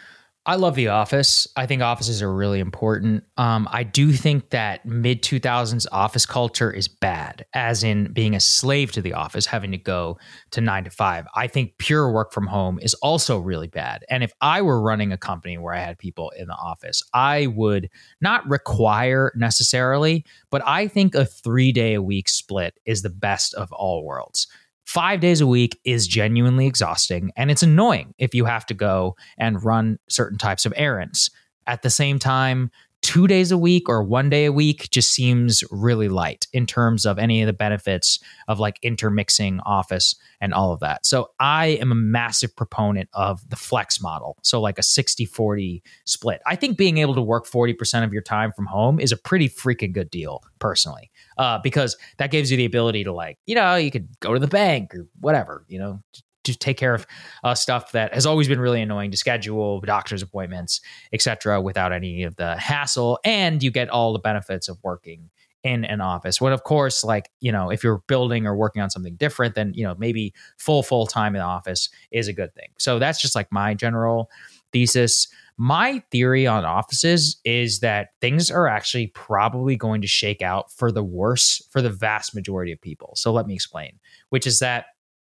B: I love The Office. I think offices are really important. Um, I do think that mid two thousands office culture is bad, as in being a slave to the office, having to go to nine to five. I think pure work from home is also really bad. And if I were running a company where I had people in the office, I would not require necessarily, but I think a three day a week split is the best of all worlds. Five days a week is genuinely exhausting, and it's annoying if you have to go and run certain types of errands. At the same time, two days a week or one day a week just seems really light in terms of any of the benefits of like intermixing office and all of that. So I am a massive proponent of the flex model. So like a sixty forty split. I think being able to work forty percent of your time from home is a pretty freaking good deal personally. Uh, because that gives you the ability to like, you know, you could go to the bank or whatever, you know, to take care of uh, stuff that has always been really annoying to schedule, doctor's appointments, et cetera, without any of the hassle. And you get all the benefits of working in an office. When, of course, like, you know, if you're building or working on something different, then, you know, maybe full, full time in the office is a good thing. So that's just like my general thesis. My theory on offices is that things are actually probably going to shake out for the worse for the vast majority of people. So let me explain, which is that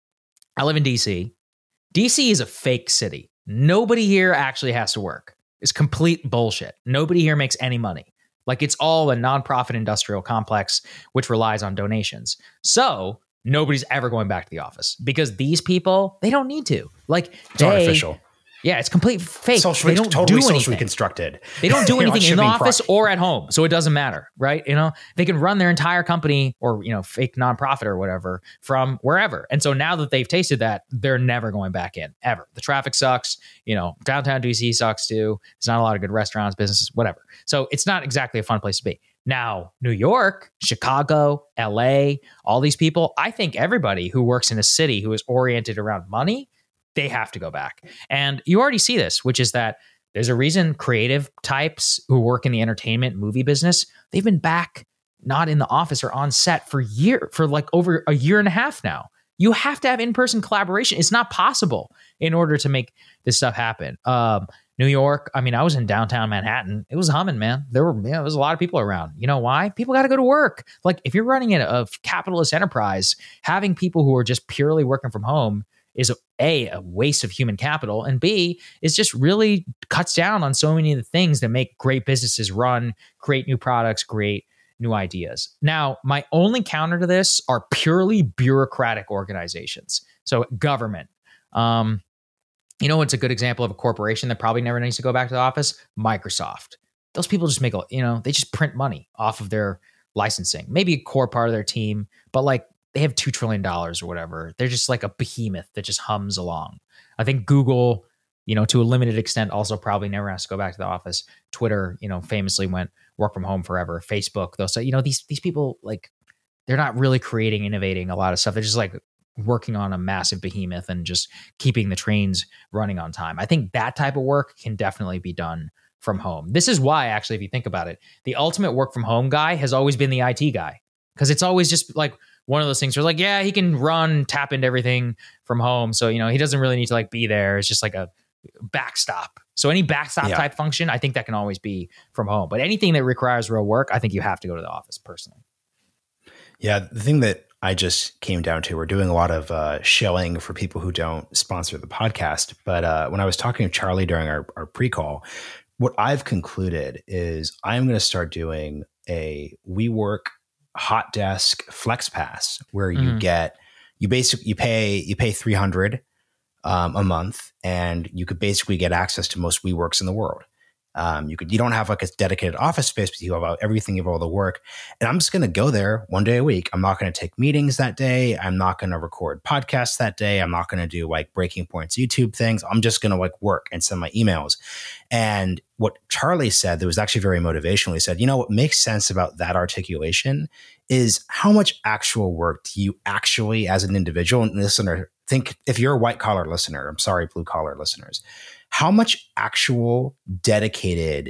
B: I live in D C. D C is a fake city. Nobody here actually has to work. It's complete bullshit. Nobody here makes any money. Like it's all a nonprofit industrial complex, which relies on donations. So nobody's ever going back to the office because these people, they don't need to. Like
A: it's
B: they,
A: artificial.
B: Yeah, it's complete fake.
A: Socially,
B: they don't
A: totally
B: do
A: socially
B: anything.
A: constructed.
B: They don't do anything in the office
A: pro-
B: or at home, so it doesn't matter, right? You know, they can run their entire company or, you know, fake nonprofit or whatever from wherever. And so now that they've tasted that, they're never going back in ever. The traffic sucks. You know, downtown D C sucks too. There's not a lot of good restaurants, businesses, whatever. So it's not exactly a fun place to be. Now, New York, Chicago, L A, all these people, I think everybody who works in a city who is oriented around money, they have to go back. And you already see this, which is that there's a reason creative types who work in the entertainment movie business, they've been back not in the office or on set for year for like over a year and a half now. You have to have in-person collaboration. It's not possible in order to make this stuff happen. Um, New York, I mean, I was in downtown Manhattan. It was humming, man. There were, you know, there was a lot of people around. You know why? People got to go to work. Like if you're running a, a capitalist enterprise, having people who are just purely working from home is A, a waste of human capital, and B, is just really cuts down on so many of the things that make great businesses run, create new products, create new ideas. Now, my only counter to this are purely bureaucratic organizations. So government. Um, you know what's a good example of a corporation that probably never needs to go back to the office? Microsoft. Those people just make, a, you know, they just print money off of their licensing. Maybe a core part of their team, but like, they have two trillion dollars or whatever. They're just like a behemoth that just hums along. I think Google, you know, to a limited extent, also probably never has to go back to the office. Twitter, you know, famously went work from home forever. Facebook, those, so, you know, these, these people, like, they're not really creating, innovating a lot of stuff. They're just like working on a massive behemoth and just keeping the trains running on time. I think that type of work can definitely be done from home. This is why, actually, if you think about it, the ultimate work from home guy has always been the I T guy. Because it's always just like, one of those things where like, yeah, he can run, tap into everything from home. So, you know, he doesn't really need to like be there. It's just like a backstop. So any backstop yeah. type function, I think that can always be from home. But anything that requires real work, I think you have to go to the office personally.
A: Yeah. The thing that I just came down to, we're doing a lot of uh, shilling for people who don't sponsor the podcast. But uh, when I was talking to Charlie during our, our pre-call, what I've concluded is I'm going to start doing a WeWork hot desk flex pass where you mm. get, you basically, you pay, you pay three hundred um, a month and you could basically get access to most WeWorks in the world. Um, you could, you don't have like a dedicated office space, but you have everything, you have all the work. And I'm just going to go there one day a week. I'm not going to take meetings that day. I'm not going to record podcasts that day. I'm not going to do like Breaking Points YouTube things. I'm just going to like work and send my emails. And what Charlie said that was actually very motivational, he said, you know, what makes sense about that articulation is how much actual work do you actually, as an individual and listener, think if you're a white collar listener, I'm sorry, blue collar listeners, how much actual dedicated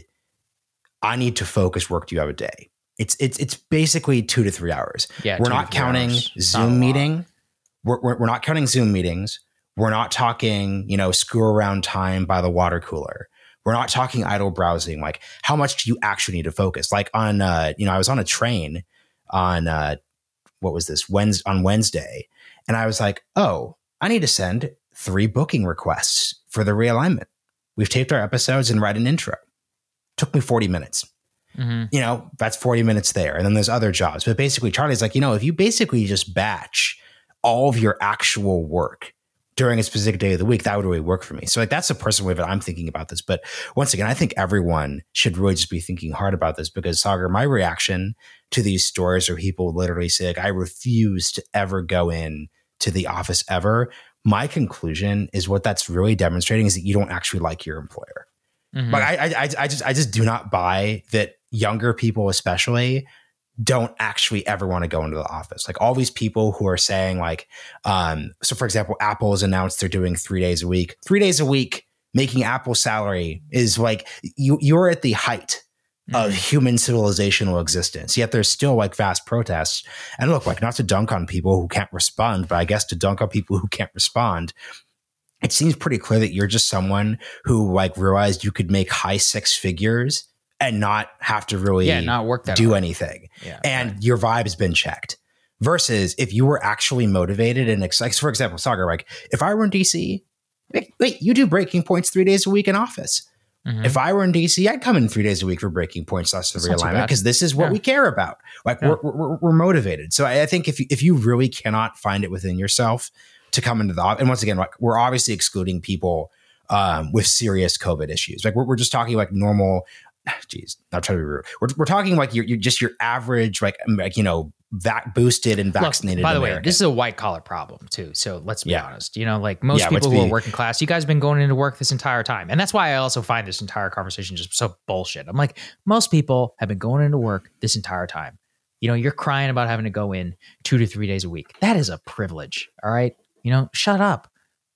A: I need to focus work do you have a day? It's it's it's basically two to three hours.
B: Yeah,
A: we're not counting Zoom meeting. We're, we're we're not counting Zoom meetings. We're not talking, you know, screw around time by the water cooler. We're not talking idle browsing. Like, how much do you actually need to focus? Like on, uh, you know, I was on a train on, uh, what was this, Wednesday, on Wednesday. And I was like, oh, I need to send three booking requests for the realignment. We've taped our episodes and write an intro. Took me forty minutes. Mm-hmm. You know, that's forty minutes there. And then there's other jobs. But basically, Charlie's like, you know, if you basically just batch all of your actual work during a specific day of the week, that would really work for me. So like, that's the personal way that I'm thinking about this. But once again, I think everyone should really just be thinking hard about this, because Saagar, my reaction to these stories are people literally say, like, I refuse to ever go in to the office ever. My conclusion is what that's really demonstrating is that you don't actually like your employer. Mm-hmm. Like I, I, I just, I just do not buy that younger people, especially, don't actually ever want to go into the office. Like all these people who are saying like, um, so for example, Apple has announced they're doing three days a week, three days a week, making Apple's salary is like, you, you're at the height mm-hmm. of human civilizational existence. Yet there's still like vast protests. And look, like not to dunk on people who can't respond, but I guess to dunk on people who can't respond. It seems pretty clear that you're just someone who like realized you could make high six figures and not have to really
B: yeah, not work that
A: do
B: hard.
A: anything.
B: Yeah,
A: and
B: right.
A: your vibe has been checked. Versus if you were actually motivated and ex- like, for example, Saagar, like if I were in D C, wait, wait, you do Breaking Points three days a week in office. Mm-hmm. If I were in D C, I'd come in three days a week for Breaking Points slash the realignment because this is what yeah. we care about. Like yeah. we're, we're we're motivated. So I, I think if you, if you really cannot find it within yourself to come into the office, and once again, like we're obviously excluding people um, with serious COVID issues. Like we're, we're just talking like normal. Geez, not trying to be rude. We're, we're talking like you're, you're just your average, like, like you know, vac boosted and vaccinated.
B: Look, by the
A: American.
B: way, this is a white collar problem too. So let's be
A: yeah.
B: honest. You know, like most
A: yeah,
B: people who
A: be,
B: are working class, you guys have been going into work this entire time, and that's why I also find this entire conversation just so bullshit. I'm like, most people have been going into work this entire time. You know, you're crying about having to go in two to three days a week. That is a privilege. All right, you know, shut up.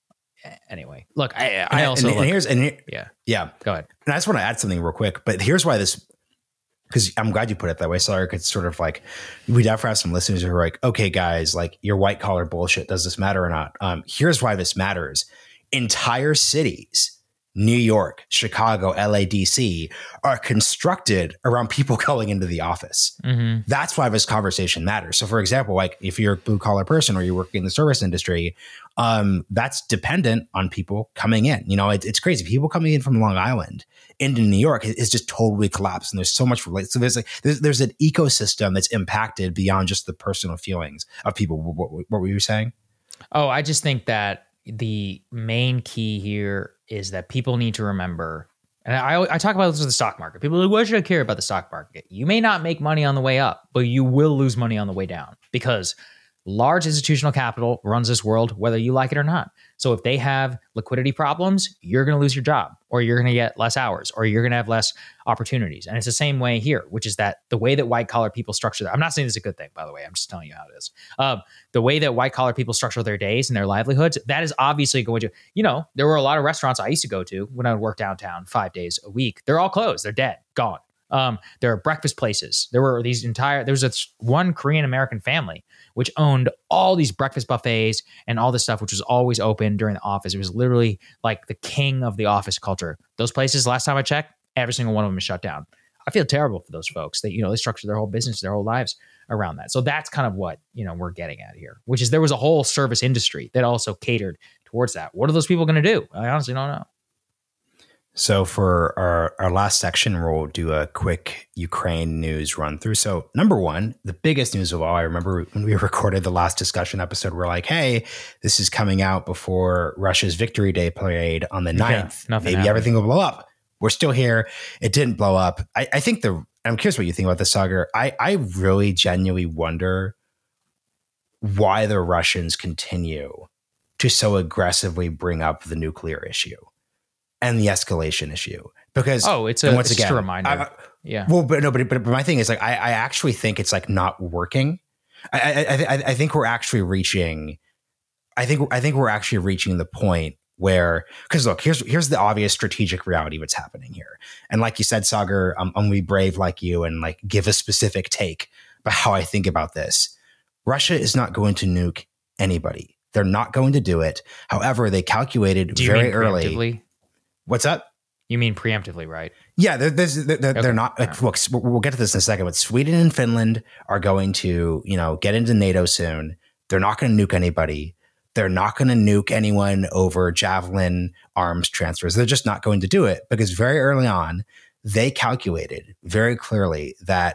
B: Anyway, look, I, I also
A: and, and,
B: look,
A: and here's and here,
B: yeah,
A: yeah.
B: Go ahead.
A: And I just want to add something real quick, but here's why this, because I'm glad you put it that way. Sorry, it's sort of like we definitely have some listeners who are like, okay, guys, like your white collar bullshit. Does this matter or not? Um, here's why this matters. Entire cities, New York, Chicago, L A, D C, are constructed around people going into the office. Mm-hmm. That's why this conversation matters. So, for example, like if you're a blue collar person or you're working in the service industry, um, that's dependent on people coming in. You know, it, it's crazy. People coming in from Long Island into New York is just totally collapsed, and there's so much relate. So there's like there's, there's an ecosystem that's impacted beyond just the personal feelings of people. What, what, what were you saying?
B: Oh, I just think that the main key here is that people need to remember, and I, I talk about this with the stock market. People are like, why should I care about the stock market? You may not make money on the way up, but you will lose money on the way down because large institutional capital runs this world, whether you like it or not. So if they have liquidity problems, you're going to lose your job, or you're going to get less hours, or you're going to have less opportunities. And it's the same way here, which is that the way that white collar people structure that, I'm not saying this is a good thing, by the way, I'm just telling you how it is. Um, the way that white collar people structure their days and their livelihoods, that is obviously going to, you know, there were a lot of restaurants I used to go to when I would work downtown five days a week. They're all closed. They're dead, gone. Um, there are breakfast places. There were these entire, there was a one Korean American family which owned all these breakfast buffets and all this stuff, which was always open during the office. It was literally like the king of the office culture. Those places, last time I checked, every single one of them is shut down. I feel terrible for those folks that, you know, they structure their whole business, their whole lives around that. So that's kind of what, you know, we're getting at here, which is there was a whole service industry that also catered towards that. What are those people going to do? I honestly don't know.
A: So for our, our last section, we'll do a quick Ukraine news run through. So number one, the biggest news of all, I remember when we recorded the last discussion episode, we're like, hey, this is coming out before Russia's Victory Day parade on the ninth. Yeah, Maybe happened. Everything will blow up. We're still here. It didn't blow up. I, I think the, I'm curious what you think about this, Saagar. I, I really genuinely wonder why the Russians continue to so aggressively bring up the nuclear issue and the escalation issue, because
B: oh, it's a,
A: once
B: it's
A: again,
B: just a reminder.
A: I,
B: yeah.
A: Well, but no, but, but but my thing is like I, I actually think it's like not working. I I, I I think we're actually reaching. I think I think we're actually reaching the point where, because look, here's here's the obvious strategic reality of what's happening here, and like you said, Saagar, I'm, I'm gonna be brave like you and like give a specific take about how I think about this. Russia is not going to nuke anybody. They're not going to do it. However, they calculated
B: do you
A: very
B: mean
A: early.
B: Preemptively?
A: What's up?
B: You mean preemptively, right?
A: Yeah, they're, they're, they're,
B: Okay.
A: they're not. Like, look, we'll get to this in a second. But Sweden and Finland are going to, you know, get into NATO soon. They're not going to nuke anybody. They're not going to nuke anyone over Javelin arms transfers. They're just not going to do it because very early on, they calculated very clearly that.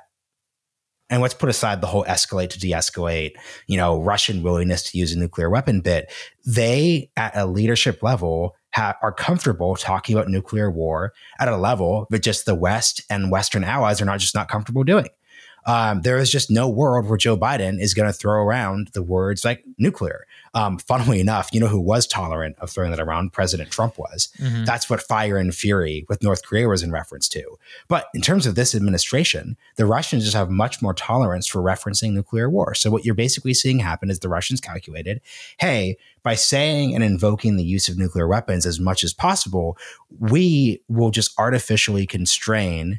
A: And let's put aside the whole escalate to de-escalate, you know, Russian willingness to use a nuclear weapon bit. They, at a leadership level, ha- are comfortable talking about nuclear war at a level that just the West and Western allies are not just not comfortable doing. Um, there is just no world where Joe Biden is going to throw around the words like nuclear. Um, funnily enough, you know who was tolerant of throwing that around? President Trump was. Mm-hmm. That's what Fire and Fury with North Korea was in reference to. But in terms of this administration, the Russians just have much more tolerance for referencing nuclear war. So what you're basically seeing happen is the Russians calculated, hey, by saying and invoking the use of nuclear weapons as much as possible, we will just artificially constrain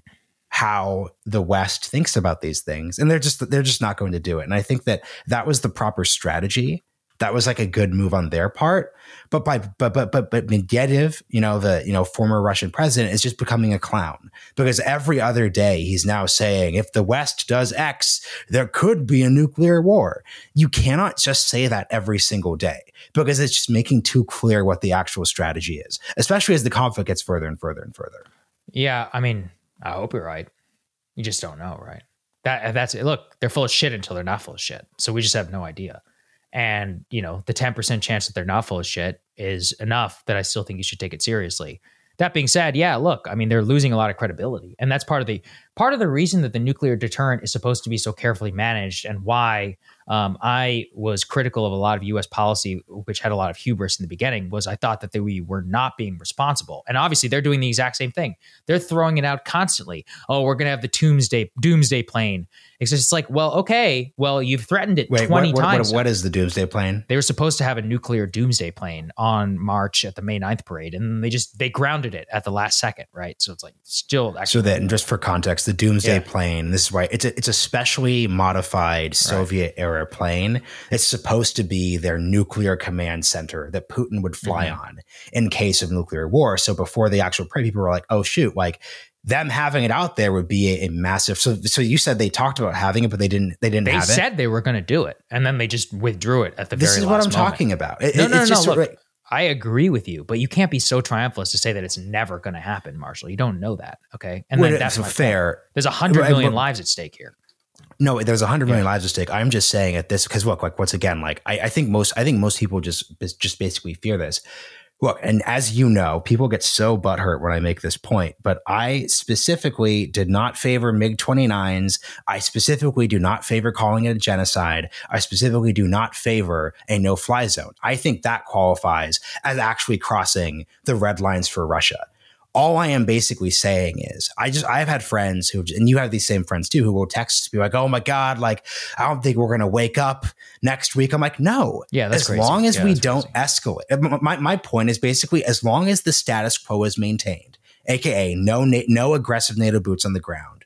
A: how the West thinks about these things. And they're just, they're just not going to do it. And I think that that was the proper strategy. That was like a good move on their part. But by, but, but, but, but Medvedev, you know, the, you know, former Russian president is just becoming a clown because every other day he's now saying, if the West does X, there could be a nuclear war. You cannot just say that every single day because it's just making too clear what the actual strategy is, especially as the conflict gets further and further and further.
B: Yeah. I mean, I hope you're right. You just don't know, right? That that's it. Look, they're full of shit until they're not full of shit. So we just have no idea. And, you know, the ten percent chance that they're not full of shit is enough that I still think you should take it seriously. That being said, yeah, look, I mean, they're losing a lot of credibility. And that's part of the part of the reason that the nuclear deterrent is supposed to be so carefully managed and why um, I was critical of a lot of U S policy, which had a lot of hubris in the beginning, was I thought that they, we were not being responsible. And obviously they're doing the exact same thing. They're throwing it out constantly. Oh, we're going to have the doomsday, doomsday plane. It's just like, well, okay, well, you've threatened it
A: Wait,
B: twenty
A: what, what,
B: times.
A: What, what is the doomsday plane?
B: They were supposed to have a nuclear doomsday plane on March at the May ninth parade, and they just they grounded it at the last second, right? So it's like still actually.
A: So that, and just for context, the doomsday
B: Yeah.
A: plane, this is why it's a, it's a specially modified Soviet era plane. It's supposed to be their nuclear command center that Putin would fly
B: Mhm.
A: on in case of nuclear war. So before the actual parade, people were like, oh shoot, like them having it out there would be a, a massive. So, so you said they talked about having it, but they didn't. They didn't
B: They
A: have it.
B: said they were going to do it, and then they just withdrew it at the
A: This
B: very
A: is
B: last
A: what I'm
B: moment.
A: talking about. It,
B: No,
A: it-
B: no,
A: it's
B: no,
A: just
B: no. Look,
A: right-
B: I agree with you, but you can't be so triumphalist to say that it's never going to happen, Marshall. You don't know that, okay? And
A: Well,
B: then that's
A: so
B: my
A: fair.
B: point. There's a hundred
A: Right,
B: million
A: but-
B: lives at stake here.
A: No, there's a hundred million lives at stake. I'm just saying at this because look, like once again, like I, I think most, I think most people just just basically fear this. Look, and as you know, people get so butthurt when I make this point, but I specifically did not favor MiG twenty-nines. I specifically do not favor calling it a genocide. I specifically do not favor a no-fly zone. I think that qualifies as actually crossing the red lines for Russia. All I am basically saying is I just, I've had friends who, and you have these same friends too, who will text me like, oh my God, like, I don't think we're going to wake up next week. I'm like, no,
B: Yeah, that's
A: as
B: crazy.
A: long as
B: Yeah,
A: we
B: that's
A: don't escalate. My, my point is basically as long as the status quo is maintained, A K A no, na- no aggressive NATO boots on the ground,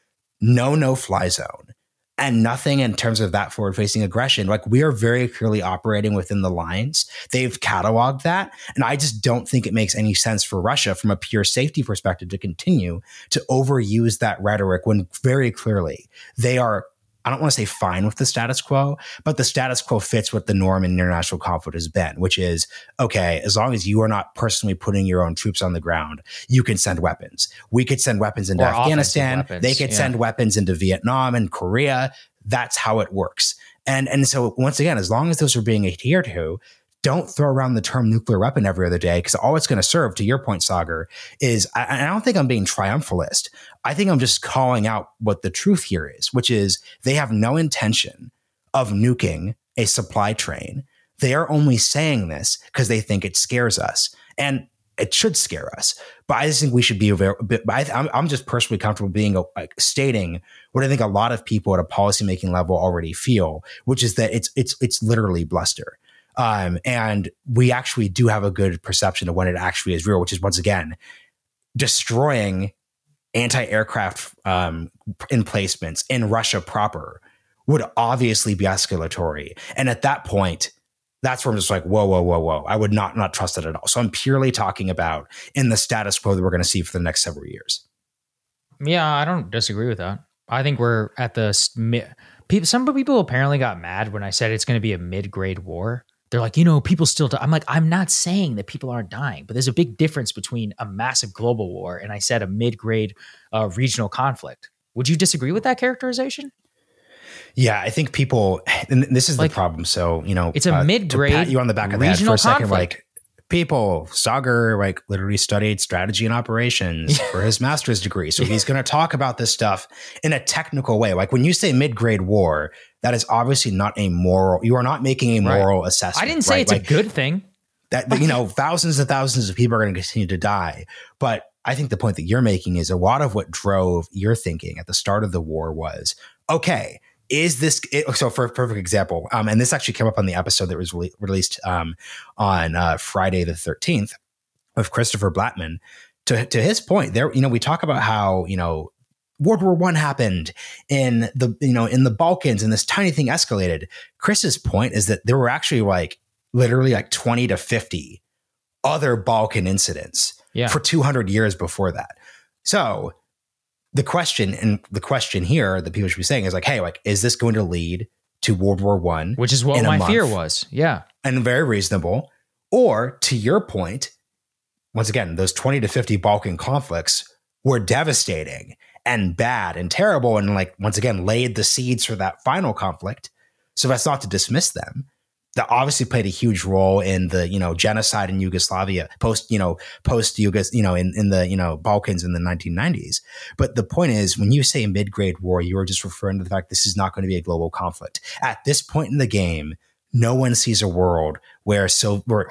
A: no, no fly zone, and nothing in terms of that forward facing aggression. Like we are very clearly operating within the lines. They've cataloged that. And I just don't think it makes any sense for Russia from a pure safety perspective to continue to overuse that rhetoric when very clearly they are, I don't want to say fine with the status quo, but the status quo fits what the norm in international conflict has been, which is, okay, as long as you are not personally putting your own troops on the ground, you can send weapons. We could send weapons into
B: Or offensive
A: Afghanistan.
B: weapons,
A: They could
B: yeah.
A: send weapons into Vietnam and Korea. That's how it works. And, and so once again, as long as those are being adhered to, don't throw around the term nuclear weapon every other day because all it's going to serve, to your point, Sagar, is I, I don't think I'm being triumphalist. I think I'm just calling out what the truth here is, which is they have no intention of nuking a supply train. They are only saying this because they think it scares us. And it should scare us. But I just think we should be a bit, I, I'm, I'm just personally comfortable being a, like, stating what I think a lot of people at a policymaking level already feel, which is that it's it's it's literally bluster. Um, and we actually do have a good perception of when it actually is real, which is once again destroying anti-aircraft um, emplacements in Russia proper would obviously be escalatory. And at that point, That's where I'm just like, whoa, whoa, whoa, whoa. I would not not trust it at all. So I'm purely talking about in the status quo that we're going to see for the next several years.
B: Yeah, I don't disagree with that. I think we're at the mid. People, some people apparently got mad when I said it's going to be a mid-grade war. They're like, you know, people still die. I'm like, I'm not saying that people aren't dying, but there's a big difference between a massive global war and I said a mid-grade uh, regional conflict. Would you disagree with that characterization?
A: Yeah, I think people, and this is
B: like,
A: the problem. So, you know,
B: it's a
A: uh,
B: mid-grade
A: to pat you on the back of the head for a second,
B: conflict.
A: like people, Sagar like literally studied strategy and operations for his master's degree. So he's going to talk about this stuff in a technical way. Like when you say mid-grade war, that is obviously not a moral, you are not making a moral
B: right.
A: assessment.
B: I didn't say
A: right?
B: it's
A: like,
B: a good thing.
A: That, you know, thousands and thousands of people are going to continue to die. But I think the point that you're making is a lot of what drove your thinking at the start of the war was, okay, is this – so for a perfect example, um, and this actually came up on the episode that was re- released um, on uh, Friday the thirteenth of Christopher Blattman. To, to his point there, you know, we talk about how, you know, World War One happened in the, you know, in the Balkans and this tiny thing escalated. Chris's point is that there were actually like literally like twenty to fifty other Balkan incidents
B: yeah.
A: for two hundred years before that. So the question and the question here that people should be saying is like, hey, like, is this going to lead to World War One?
B: Which is what my fear was. Yeah.
A: And very reasonable. Or to your point, once again, those twenty to fifty Balkan conflicts were devastating and bad and terrible. And like, once again, laid the seeds for that final conflict. So that's not to dismiss them. That obviously played a huge role in the, you know, genocide in Yugoslavia, post, you know, post Yugos, you know, in, in the, you know, Balkans in the nineteen nineties. But the point is, when you say mid-grade war, you are just referring to the fact this is not going to be a global conflict. At this point in the game, no one sees a world where so where,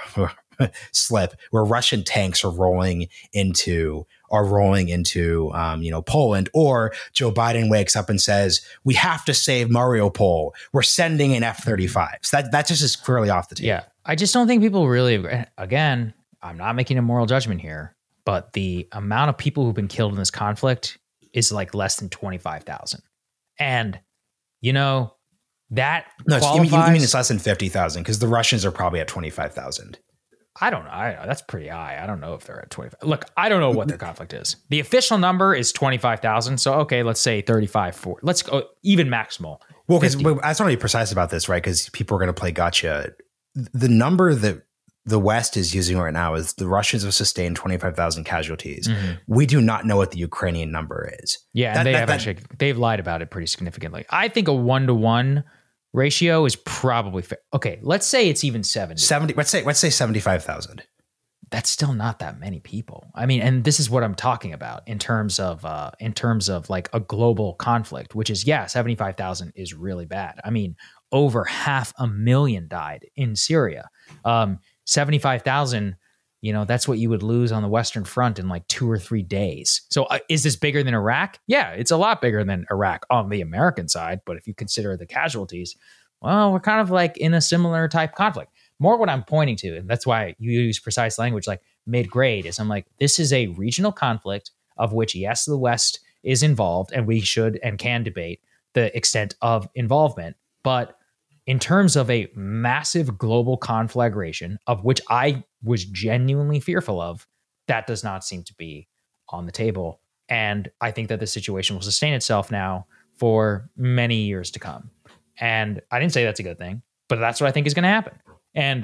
A: slip where Russian tanks are rolling into are rolling into, um, you know, Poland, or Joe Biden wakes up and says, we have to save Mariupol. We're sending an F thirty-five. So that, that just is clearly off the table.
B: Yeah. I just don't think people really agree. Again, I'm not making a moral judgment here, but the amount of people who've been killed in this conflict is like less than twenty-five thousand. And, you know, that
A: no,
B: qualifies,
A: you, mean, you mean it's less than fifty thousand because the Russians are probably at twenty-five thousand.
B: I don't know. I, that's pretty high. I don't know if they're at twenty-five. Look, I don't know what their conflict is. The official number is twenty-five thousand. So, okay, let's say thirty-five, forty. Let's go even maximal.
A: Well, because I just want to be precise about this, right? Because people are going to play gotcha. The number that the West is using right now is the Russians have sustained twenty-five thousand casualties. Mm-hmm. We do not know what the Ukrainian number is.
B: Yeah,
A: that,
B: and they
A: that,
B: have
A: that,
B: actually, they've lied about it pretty significantly. I think a one-to-one ratio is probably fair. Okay, let's say it's even seventy.
A: seventy. Let's say let's say seventy-five thousand.
B: That's still not that many people. I mean, and this is what I'm talking about in terms of uh, in terms of like a global conflict, which is, yeah, seventy-five thousand is really bad. I mean, over half a million died in Syria. Um, seventy-five thousand, you know, that's what you would lose on the Western Front in like two or three days. So uh, is this bigger than Iraq? Yeah, it's a lot bigger than Iraq on the American side. But if you consider the casualties, well, we're kind of like in a similar type conflict. More what I'm pointing to, and that's why you use precise language like mid-grade, is I'm like, this is a regional conflict of which, yes, the West is involved, and we should and can debate the extent of involvement. But in terms of a massive global conflagration, of which I was genuinely fearful of, that does not seem to be on the table. And I think that the situation will sustain itself now for many years to come. And I didn't say that's a good thing, but that's what I think is going to happen. And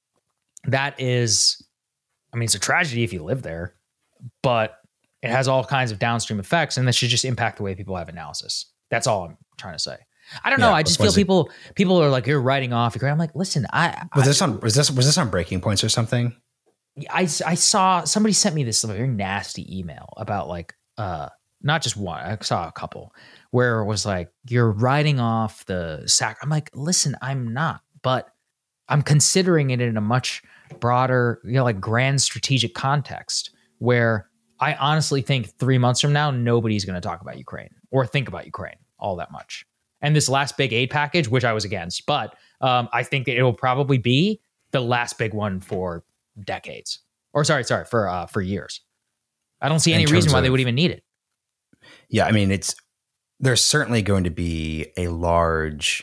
B: that is, I mean, it's a tragedy if you live there, but it has all kinds of downstream effects, and that should just impact the way people have analysis. That's all I'm trying to say. I don't know. Yeah, I just feel people it? people are like, you're writing off. I'm like, listen, I
A: was
B: I,
A: this on was this was this on Breaking Points or something?
B: I, I saw somebody sent me this very nasty email about like uh not just one. I saw a couple where it was like, you're writing off the sac. I'm like, listen, I'm not, but I'm considering it in a much broader, you know, like grand strategic context where I honestly think three months from now, nobody's going to talk about Ukraine or think about Ukraine all that much. And this last big aid package, which I was against, but um, I think that it will probably be the last big one for decades, or sorry, sorry, for uh, for years. I don't see any reason why of, they would even need it.
A: Yeah, I mean, it's there's certainly going to be a large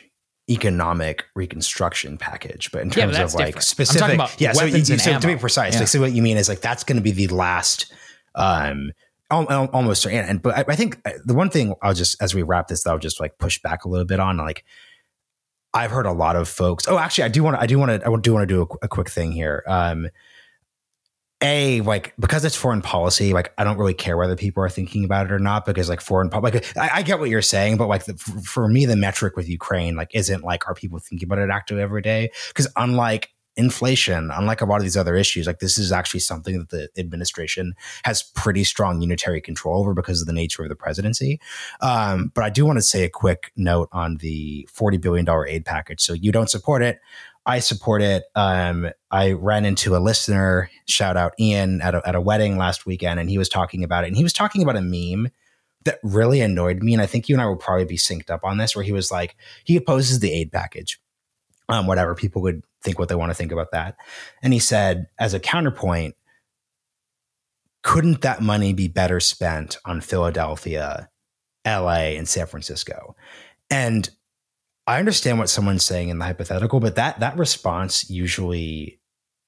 A: economic reconstruction package, but in
B: Yeah, but
A: terms
B: that's
A: of like
B: different. I'm
A: specific,
B: talking about
A: yeah. So, you,
B: weapons and
A: so to be
B: ammo.
A: precise,
B: Yeah.
A: like, so what you mean is like that's going to be the last, um, al- al- almost. And, and but I, I think the one thing I'll just as we wrap this, I'll just like push back a little bit on like I've heard a lot of folks. Oh, actually, I do want to. I do want to. I do want to do a, a quick thing here. Um, A, like, because it's foreign policy, like, I don't really care whether people are thinking about it or not, because like foreign public, like, I, I get what you're saying, but like the, for, for me, the metric with Ukraine, like, isn't like, are people thinking about it actively every day? Because unlike inflation, unlike a lot of these other issues, like this is actually something that the administration has pretty strong unitary control over because of the nature of the presidency. Um, but I do want to say a quick note on the forty billion dollars aid package. So you don't support it. I support it. Um, I ran into a listener, shout out Ian, at a, at a wedding last weekend, and he was talking about it. And he was talking about a meme that really annoyed me. And I think you and I will probably be synced up on this, where he was like, he opposes the aid package. Um, whatever, people would think what they want to think about that. And he said, as a counterpoint, couldn't that money be better spent on Philadelphia, L A, and San Francisco? And I understand what someone's saying in the hypothetical, but that that response usually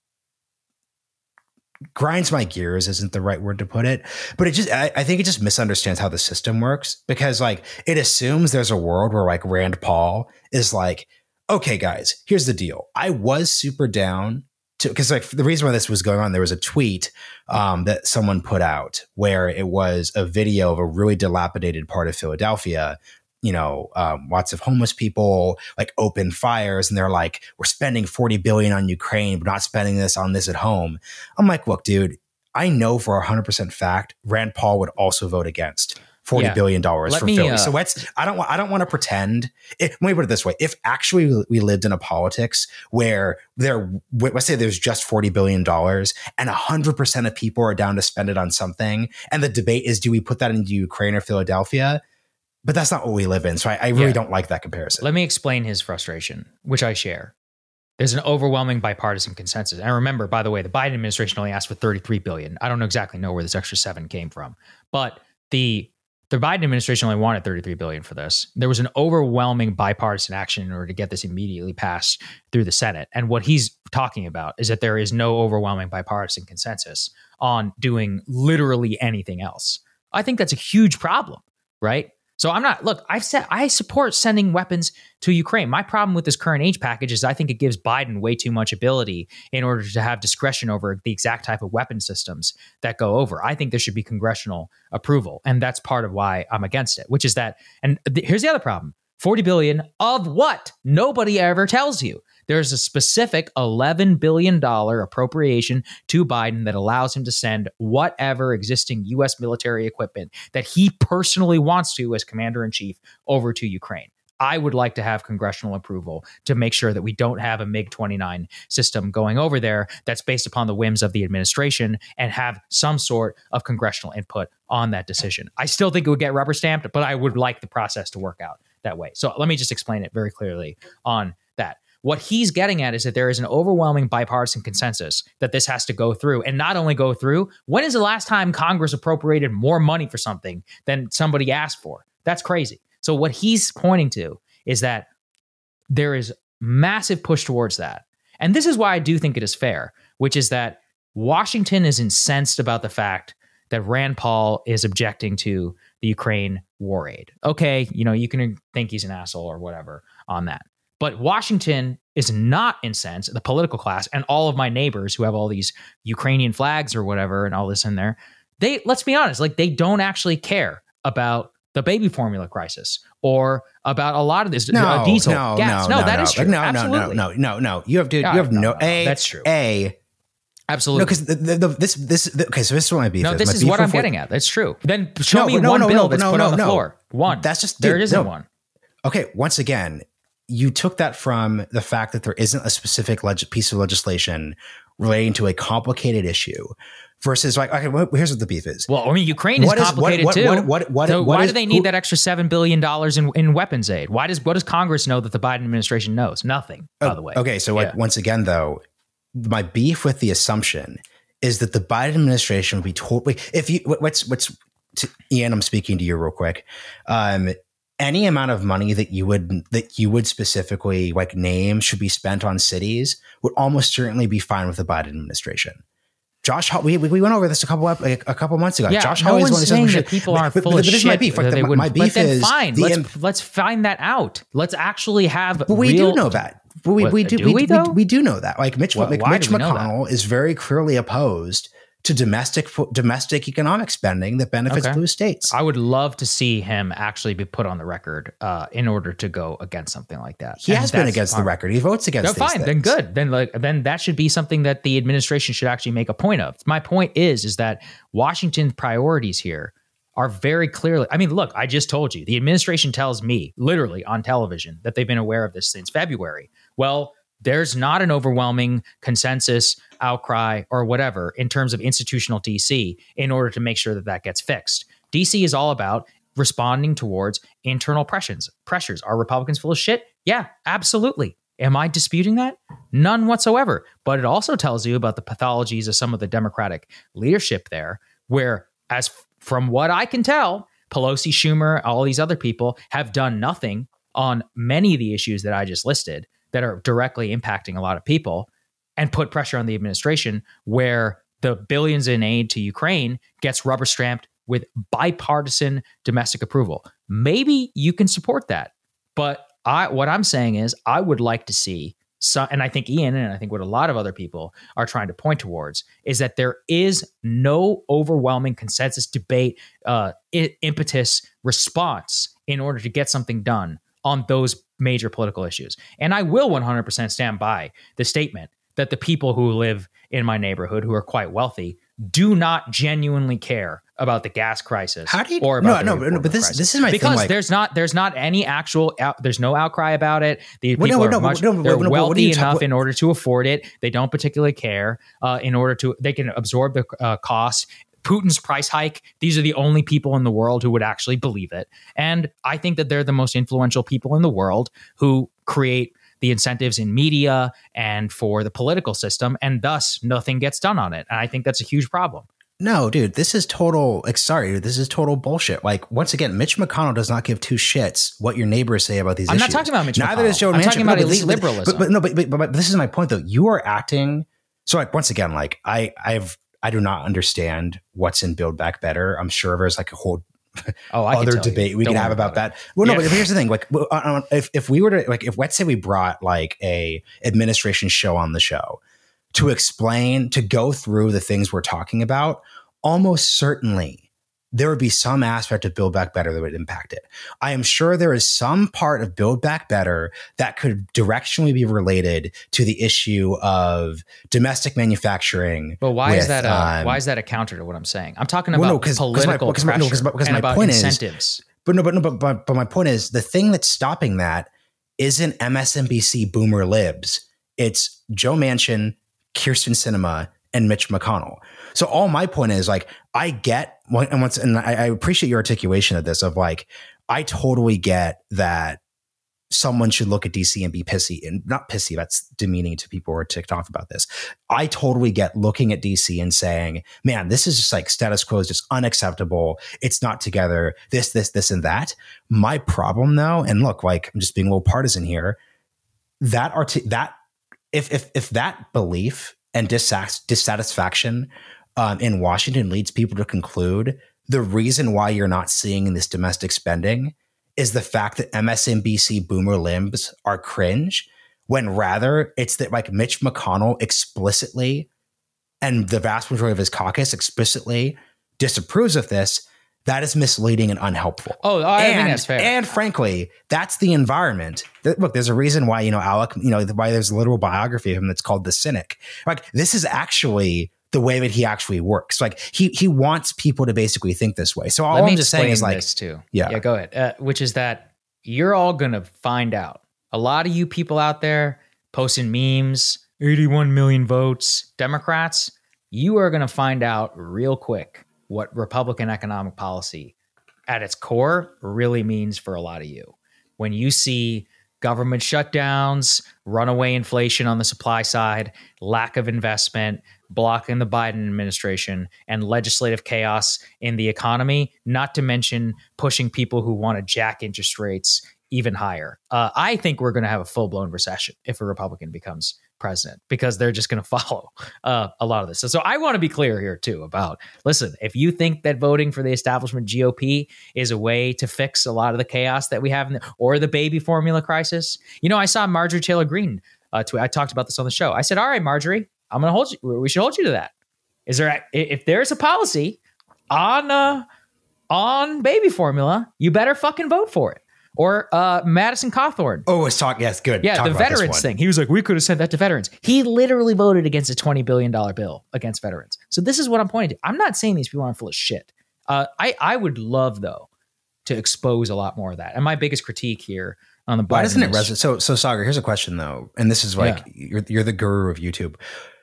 A: grinds my gears isn't the right word to put it. But it just, I, I think it just misunderstands how the system works, because like it assumes there's a world where like Rand Paul is like, okay, guys, here's the deal. I was super down to, because like the reason why this was going on, there was a tweet um, that someone put out where it was a video of a really dilapidated part of Philadelphia. You know, um, lots of homeless people, like open fires, and they're like, we're spending forty billion dollars on Ukraine, but not spending this on this at home. I'm like, look, dude, I know for a hundred percent fact, Rand Paul would also vote against forty yeah. billion dollars Let for me, Philly. Uh, so let's, I don't want, I don't want to pretend it, let me put it this way. If actually we lived in a politics where there, let's say there's just forty billion dollars and a hundred percent of people are down to spend it on something, and the debate is, do we put that into Ukraine or Philadelphia? But that's not what we live in. So I, I really yeah. don't like that comparison.
B: Let me explain his frustration, which I share. There's an overwhelming bipartisan consensus. And remember, by the way, the Biden administration only asked for thirty-three billion dollars. I don't exactly know where this extra seven came from. But the the Biden administration only wanted thirty-three billion dollars for this. There was an overwhelming bipartisan action in order to get this immediately passed through the Senate. And what he's talking about is that there is no overwhelming bipartisan consensus on doing literally anything else. I think that's a huge problem, right? So I'm not, look, I've said I support sending weapons to Ukraine. My problem with this current aid package is I think it gives Biden way too much ability in order to have discretion over the exact type of weapon systems that go over. I think there should be congressional approval. And that's part of why I'm against it, which is that, and th- here's the other problem. forty billion dollars of what? Nobody ever tells you. There's a specific eleven billion dollars appropriation to Biden that allows him to send whatever existing U S military equipment that he personally wants to as commander-in-chief over to Ukraine. I would like to have congressional approval to make sure that we don't have a MiG twenty-nine system going over there that's based upon the whims of the administration, and have some sort of congressional input on that decision. I still think it would get rubber stamped, but I would like the process to work out that way. So let me just explain it very clearly on that. What he's getting at is that there is an overwhelming bipartisan consensus that this has to go through, and not only go through. When is the last time Congress appropriated more money for something than somebody asked for? That's crazy. So what he's pointing to is that there is massive push towards that. And this is why I do think it is fair, which is that Washington is incensed about the fact that Rand Paul is objecting to the Ukraine war aid. Okay, you know, you can think he's an asshole or whatever on that. But Washington is not incensed, the political class, and all of my neighbors who have all these Ukrainian flags or whatever and all this in there, they, let's be honest, like they don't actually care about the baby formula crisis or about a lot of this
A: no,
B: uh, diesel,
A: no,
B: gas.
A: No,
B: no,
A: no,
B: that
A: no.
B: is true.
A: No,
B: Absolutely.
A: no, no, no, no, no. You have to,
B: no,
A: you have
B: no,
A: no,
B: no,
A: a,
B: that's true.
A: A,
B: Absolutely.
A: No, because the, the, the, this, this, the, okay, so this is what my beef
B: no,
A: is.
B: this
A: my
B: is
A: beef
B: what I'm
A: with,
B: getting at. That's true. Then show
A: no,
B: me
A: no,
B: one
A: no,
B: bill
A: no,
B: that's
A: no,
B: put
A: no,
B: on the
A: no.
B: floor. One.
A: That's just,
B: there
A: dude,
B: isn't
A: no.
B: one.
A: Okay, once again, you took that from the fact that there isn't a specific leg- piece of legislation relating to a complicated issue versus like, okay, well, here's what the beef is.
B: Well, I mean, Ukraine is
A: what
B: complicated
A: is, what,
B: too.
A: What, what, what,
B: so
A: what
B: why
A: is,
B: do they need
A: who,
B: that extra seven billion dollars in, in weapons aid? Why does, what does Congress know that the Biden administration knows? Nothing,
A: oh,
B: by the way.
A: Okay, so yeah. like, once again, though, my beef with the assumption is that the Biden administration would be totally, if you, what's, what's, to, Ian, I'm speaking to you real quick. Um, any amount of money that you would that you would specifically like name should be spent on cities would almost certainly be fine with the Biden administration. Josh, we we went over this a couple like a couple months ago.
B: Yeah,
A: Josh
B: no
A: Hawley is
B: one's
A: one
B: saying
A: who
B: that people aren't
A: but,
B: full
A: but,
B: of
A: but this
B: shit.
A: is my beef. Like,
B: they
A: the,
B: wouldn't-
A: my beef
B: but then
A: is
B: fine.
A: the
B: Let's
A: imp-
B: let's find that out. Let's actually have.
A: But we
B: real,
A: do know that. But we,
B: What,
A: we do,
B: do
A: we,
B: we,
A: we,
B: though?
A: we do know that. Like Mitch,
B: Why-
A: Mitch
B: why do we know
A: McConnell is very clearly opposed to domestic domestic economic spending that benefits
B: Okay.
A: blue states.
B: I would love to see him actually be put on the record uh, in order to go against something like that.
A: He
B: And
A: has been
B: that's
A: against
B: fine.
A: the record. He votes against.
B: No,
A: these
B: fine. Then
A: things.
B: good. Then like then that should be something that the administration should actually make a point of. My point is is that Washington's priorities here are very clearly. I mean, look, I just told you the administration tells me literally on television that they've been aware of this since February. Well, there's not an overwhelming consensus, outcry, or whatever in terms of institutional D C in order to make sure that that gets fixed. D C is all about responding towards internal pressures. Pressures. Are Republicans full of shit? Yeah, absolutely. Am I disputing that? None whatsoever. But it also tells you about the pathologies of some of the Democratic leadership there, where, as f- from what I can tell, Pelosi, Schumer, all these other people have done nothing on many of the issues that I just listed that are directly impacting a lot of people and put pressure on the administration, where the billions in aid to Ukraine gets rubber stamped with bipartisan domestic approval. Maybe you can support that. But I, what I'm saying is I would like to see, so, and I think Ian and I think what a lot of other people are trying to point towards is that there is no overwhelming consensus debate, uh, I- impetus response in order to get something done on those major political issues. And I will one hundred percent stand by the statement that the people who live in my neighborhood who are quite wealthy do not genuinely care about the gas crisis.
A: How do you?
B: Or
A: No,
B: about
A: no,
B: the
A: no. But this
B: crisis.
A: this is my
B: because
A: thing. Like,
B: there's not there's not any actual out, there's no outcry about it. The
A: Well,
B: people
A: no,
B: are
A: no,
B: much
A: no, no,
B: they're
A: no, no, what are
B: wealthy
A: you ta-
B: enough
A: what-
B: in order to afford it. They don't particularly care uh, in order to they can absorb the uh, cost. Putin's price hike, these are the only people in the world who would actually believe it. And I think that they're the most influential people in the world who create the incentives in media and for the political system, and thus nothing gets done on it. And I think that's a huge problem.
A: No, dude, this is total. Like, sorry, this is total bullshit. Like, once again, Mitch McConnell does not give two shits what your neighbors say about these
B: I'm
A: issues.
B: not talking about Mitch
A: Neither
B: McConnell.
A: does Joe
B: I'm
A: Manchin.
B: talking about
A: No, but
B: elite
A: this-
B: liberalism.
A: But, but no, but, but, but this is my point, though. You are acting. So, like, once again, like, I, I've, I do not understand what's in Build Back Better. I'm sure there's like a whole
B: oh, I can
A: other
B: tell you.
A: debate we
B: Don't
A: could
B: worry
A: have about
B: about
A: that. Well, no,
B: Yeah.
A: but here's the thing: like, well, uh, if if we were to like, if let's say we brought like a administration show on the show to explain, to go through the things we're talking about, almost certainly there would be some aspect of Build Back Better that would impact it. I am sure there is some part of Build Back Better that could directionally be related to the issue of domestic manufacturing.
B: But why
A: with,
B: is that? A,
A: um,
B: why is that a counter to what I'm saying? I'm talking
A: Well,
B: about
A: no, 'cause- 'cause my-
B: political
A: because my- no,
B: pressure
A: 'cause my- because
B: and
A: my
B: about
A: point is-
B: incentives.
A: But no, but no, but, but but my point is the thing that's stopping that isn't M S N B C boomer libs. It's Joe Manchin, Kirsten Sinema, and Mitch McConnell. So all my point is like I get and once and I, I appreciate your articulation of this of like I totally get that someone should look at D C and be pissy and not pissy. That's demeaning to people who are ticked off about this. I totally get looking at D C and saying, man, this is just like status quo is just unacceptable. It's not together. This, this, this, and that. My problem though, and look, like I'm just being a little partisan here. That arti- that if if if that belief and dissatis- dissatisfaction um, in Washington leads people to conclude the reason why you're not seeing this domestic spending is the fact that M S N B C boomer limbs are cringe, when rather it's that like Mitch McConnell explicitly and the vast majority of his caucus explicitly disapproves of this. That is misleading and unhelpful.
B: Oh, I
A: and,
B: think that's fair.
A: And frankly, that's the environment. That, look, there's a reason why, you know, Alec, you know, why there's a literal biography of him that's called The Cynic. Like, this is actually the way that he actually works. Like, he he wants people to basically think this way. So all
B: Let me
A: I'm just saying
B: explain
A: is like,
B: this too.
A: yeah.
B: yeah, go ahead. Uh, which is that you're all gonna find out. A lot of you people out there posting memes, eighty-one million votes, Democrats. You are gonna find out real quick what Republican economic policy at its core really means for a lot of you. When you see government shutdowns, runaway inflation on the supply side, lack of investment, blocking the Biden administration and legislative chaos in the economy, not to mention pushing people who want to jack interest rates even higher. Uh, I think we're going to have a full-blown recession if a Republican becomes president, because they're just going to follow uh, a lot of this. So, so I want to be clear here too about, listen, if you think that voting for the establishment G O P is a way to fix a lot of the chaos that we have in the, or the baby formula crisis, you know, I saw Marjorie Taylor Greene uh, tweet. I talked about this on the show. I said, all right, Marjorie, I'm going to hold you. We should hold you to that. Is there, if there's a policy on, uh, on baby formula, you better fucking vote for it. Or uh, Madison Cawthorn.
A: Oh, it's talk. Yes, good.
B: Yeah,
A: talk
B: the veterans thing. He was like, we could have sent that to veterans. He literally voted against a twenty billion dollars bill against veterans. So this is what I'm pointing to. I'm not saying these people aren't full of shit. Uh, I, I would love, though, to expose a lot more of that. And my biggest critique here on the Biden
A: Why doesn't it resonate? So, so Saagar, here's a question, though. And this is like, yeah. you're, you're the guru of YouTube.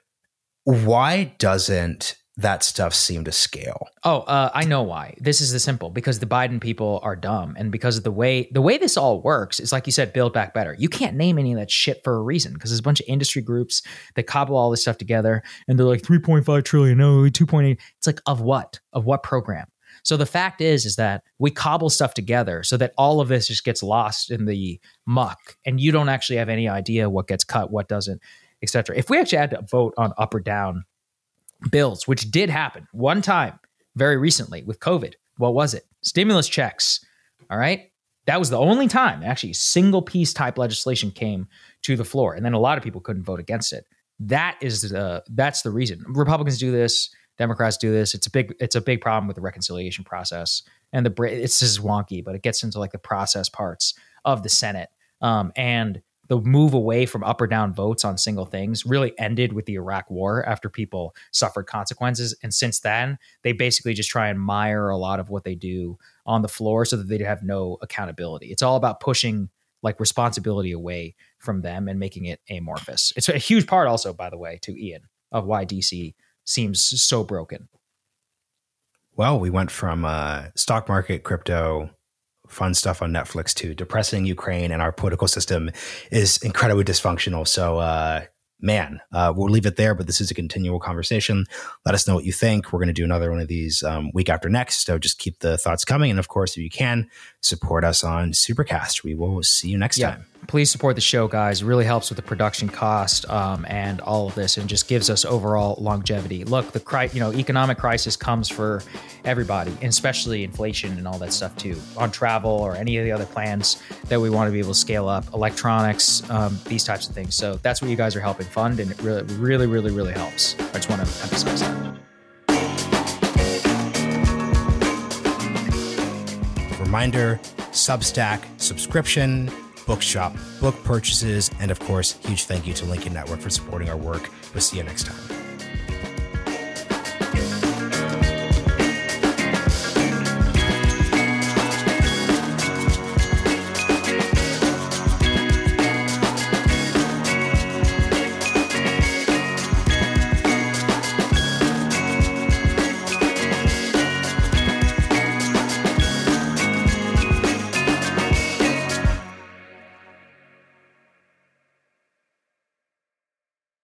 A: Why doesn't that stuff seem to scale?
B: Oh, uh, I know why. This is the simple, because the Biden people are dumb. And because of the way the way this all works is, like you said, Build Back Better. You can't name any of that shit for a reason, because there's a bunch of industry groups that cobble all this stuff together. And they're like three point five trillion, no, two point eight. It's like, of what? Of what program? So the fact is, is that we cobble stuff together so that all of this just gets lost in the muck. And you don't actually have any idea what gets cut, what doesn't, et cetera. If we actually had to vote on up or down bills, which did happen one time very recently with COVID. What was it? Stimulus checks. All right. That was the only time actually single piece type legislation came to the floor. And then a lot of people couldn't vote against it. That is the, that's the reason. Republicans do this. Democrats do this. It's a big, it's a big problem with the reconciliation process. And the, it's just wonky, but it gets into like the process parts of the Senate. Um, and the move away from up or down votes on single things really ended with the Iraq war after people suffered consequences. And since then, they basically just try and mire a lot of what they do on the floor so that they have no accountability. It's all about pushing like responsibility away from them and making it amorphous. It's a huge part also, by the way, to Ian, of why D C seems so broken.
A: Well, we went from uh, stock market, crypto, fun stuff on Netflix to depressing Ukraine, and our political system is incredibly dysfunctional. So, uh, man, uh, we'll leave it there, but this is a continual conversation. Let us know what you think. We're going to do another one of these um, week after next. So just keep the thoughts coming. And of course, if you can, support us on Supercast. We will see you next yeah. time.
B: Please support the show, guys. It really helps with the production cost um, and all of this, and just gives us overall longevity. Look, the cri- you know economic crisis comes for everybody, and especially inflation and all that stuff too, on travel or any of the other plans that we want to be able to scale up, electronics, um, these types of things. So that's what you guys are helping fund, and it really, really, really, really helps. I just want to emphasize that.
A: Reminder, Substack subscription, Bookshop book purchases, and of course, huge thank you to Lincoln Network for supporting our work. We'll see you next time.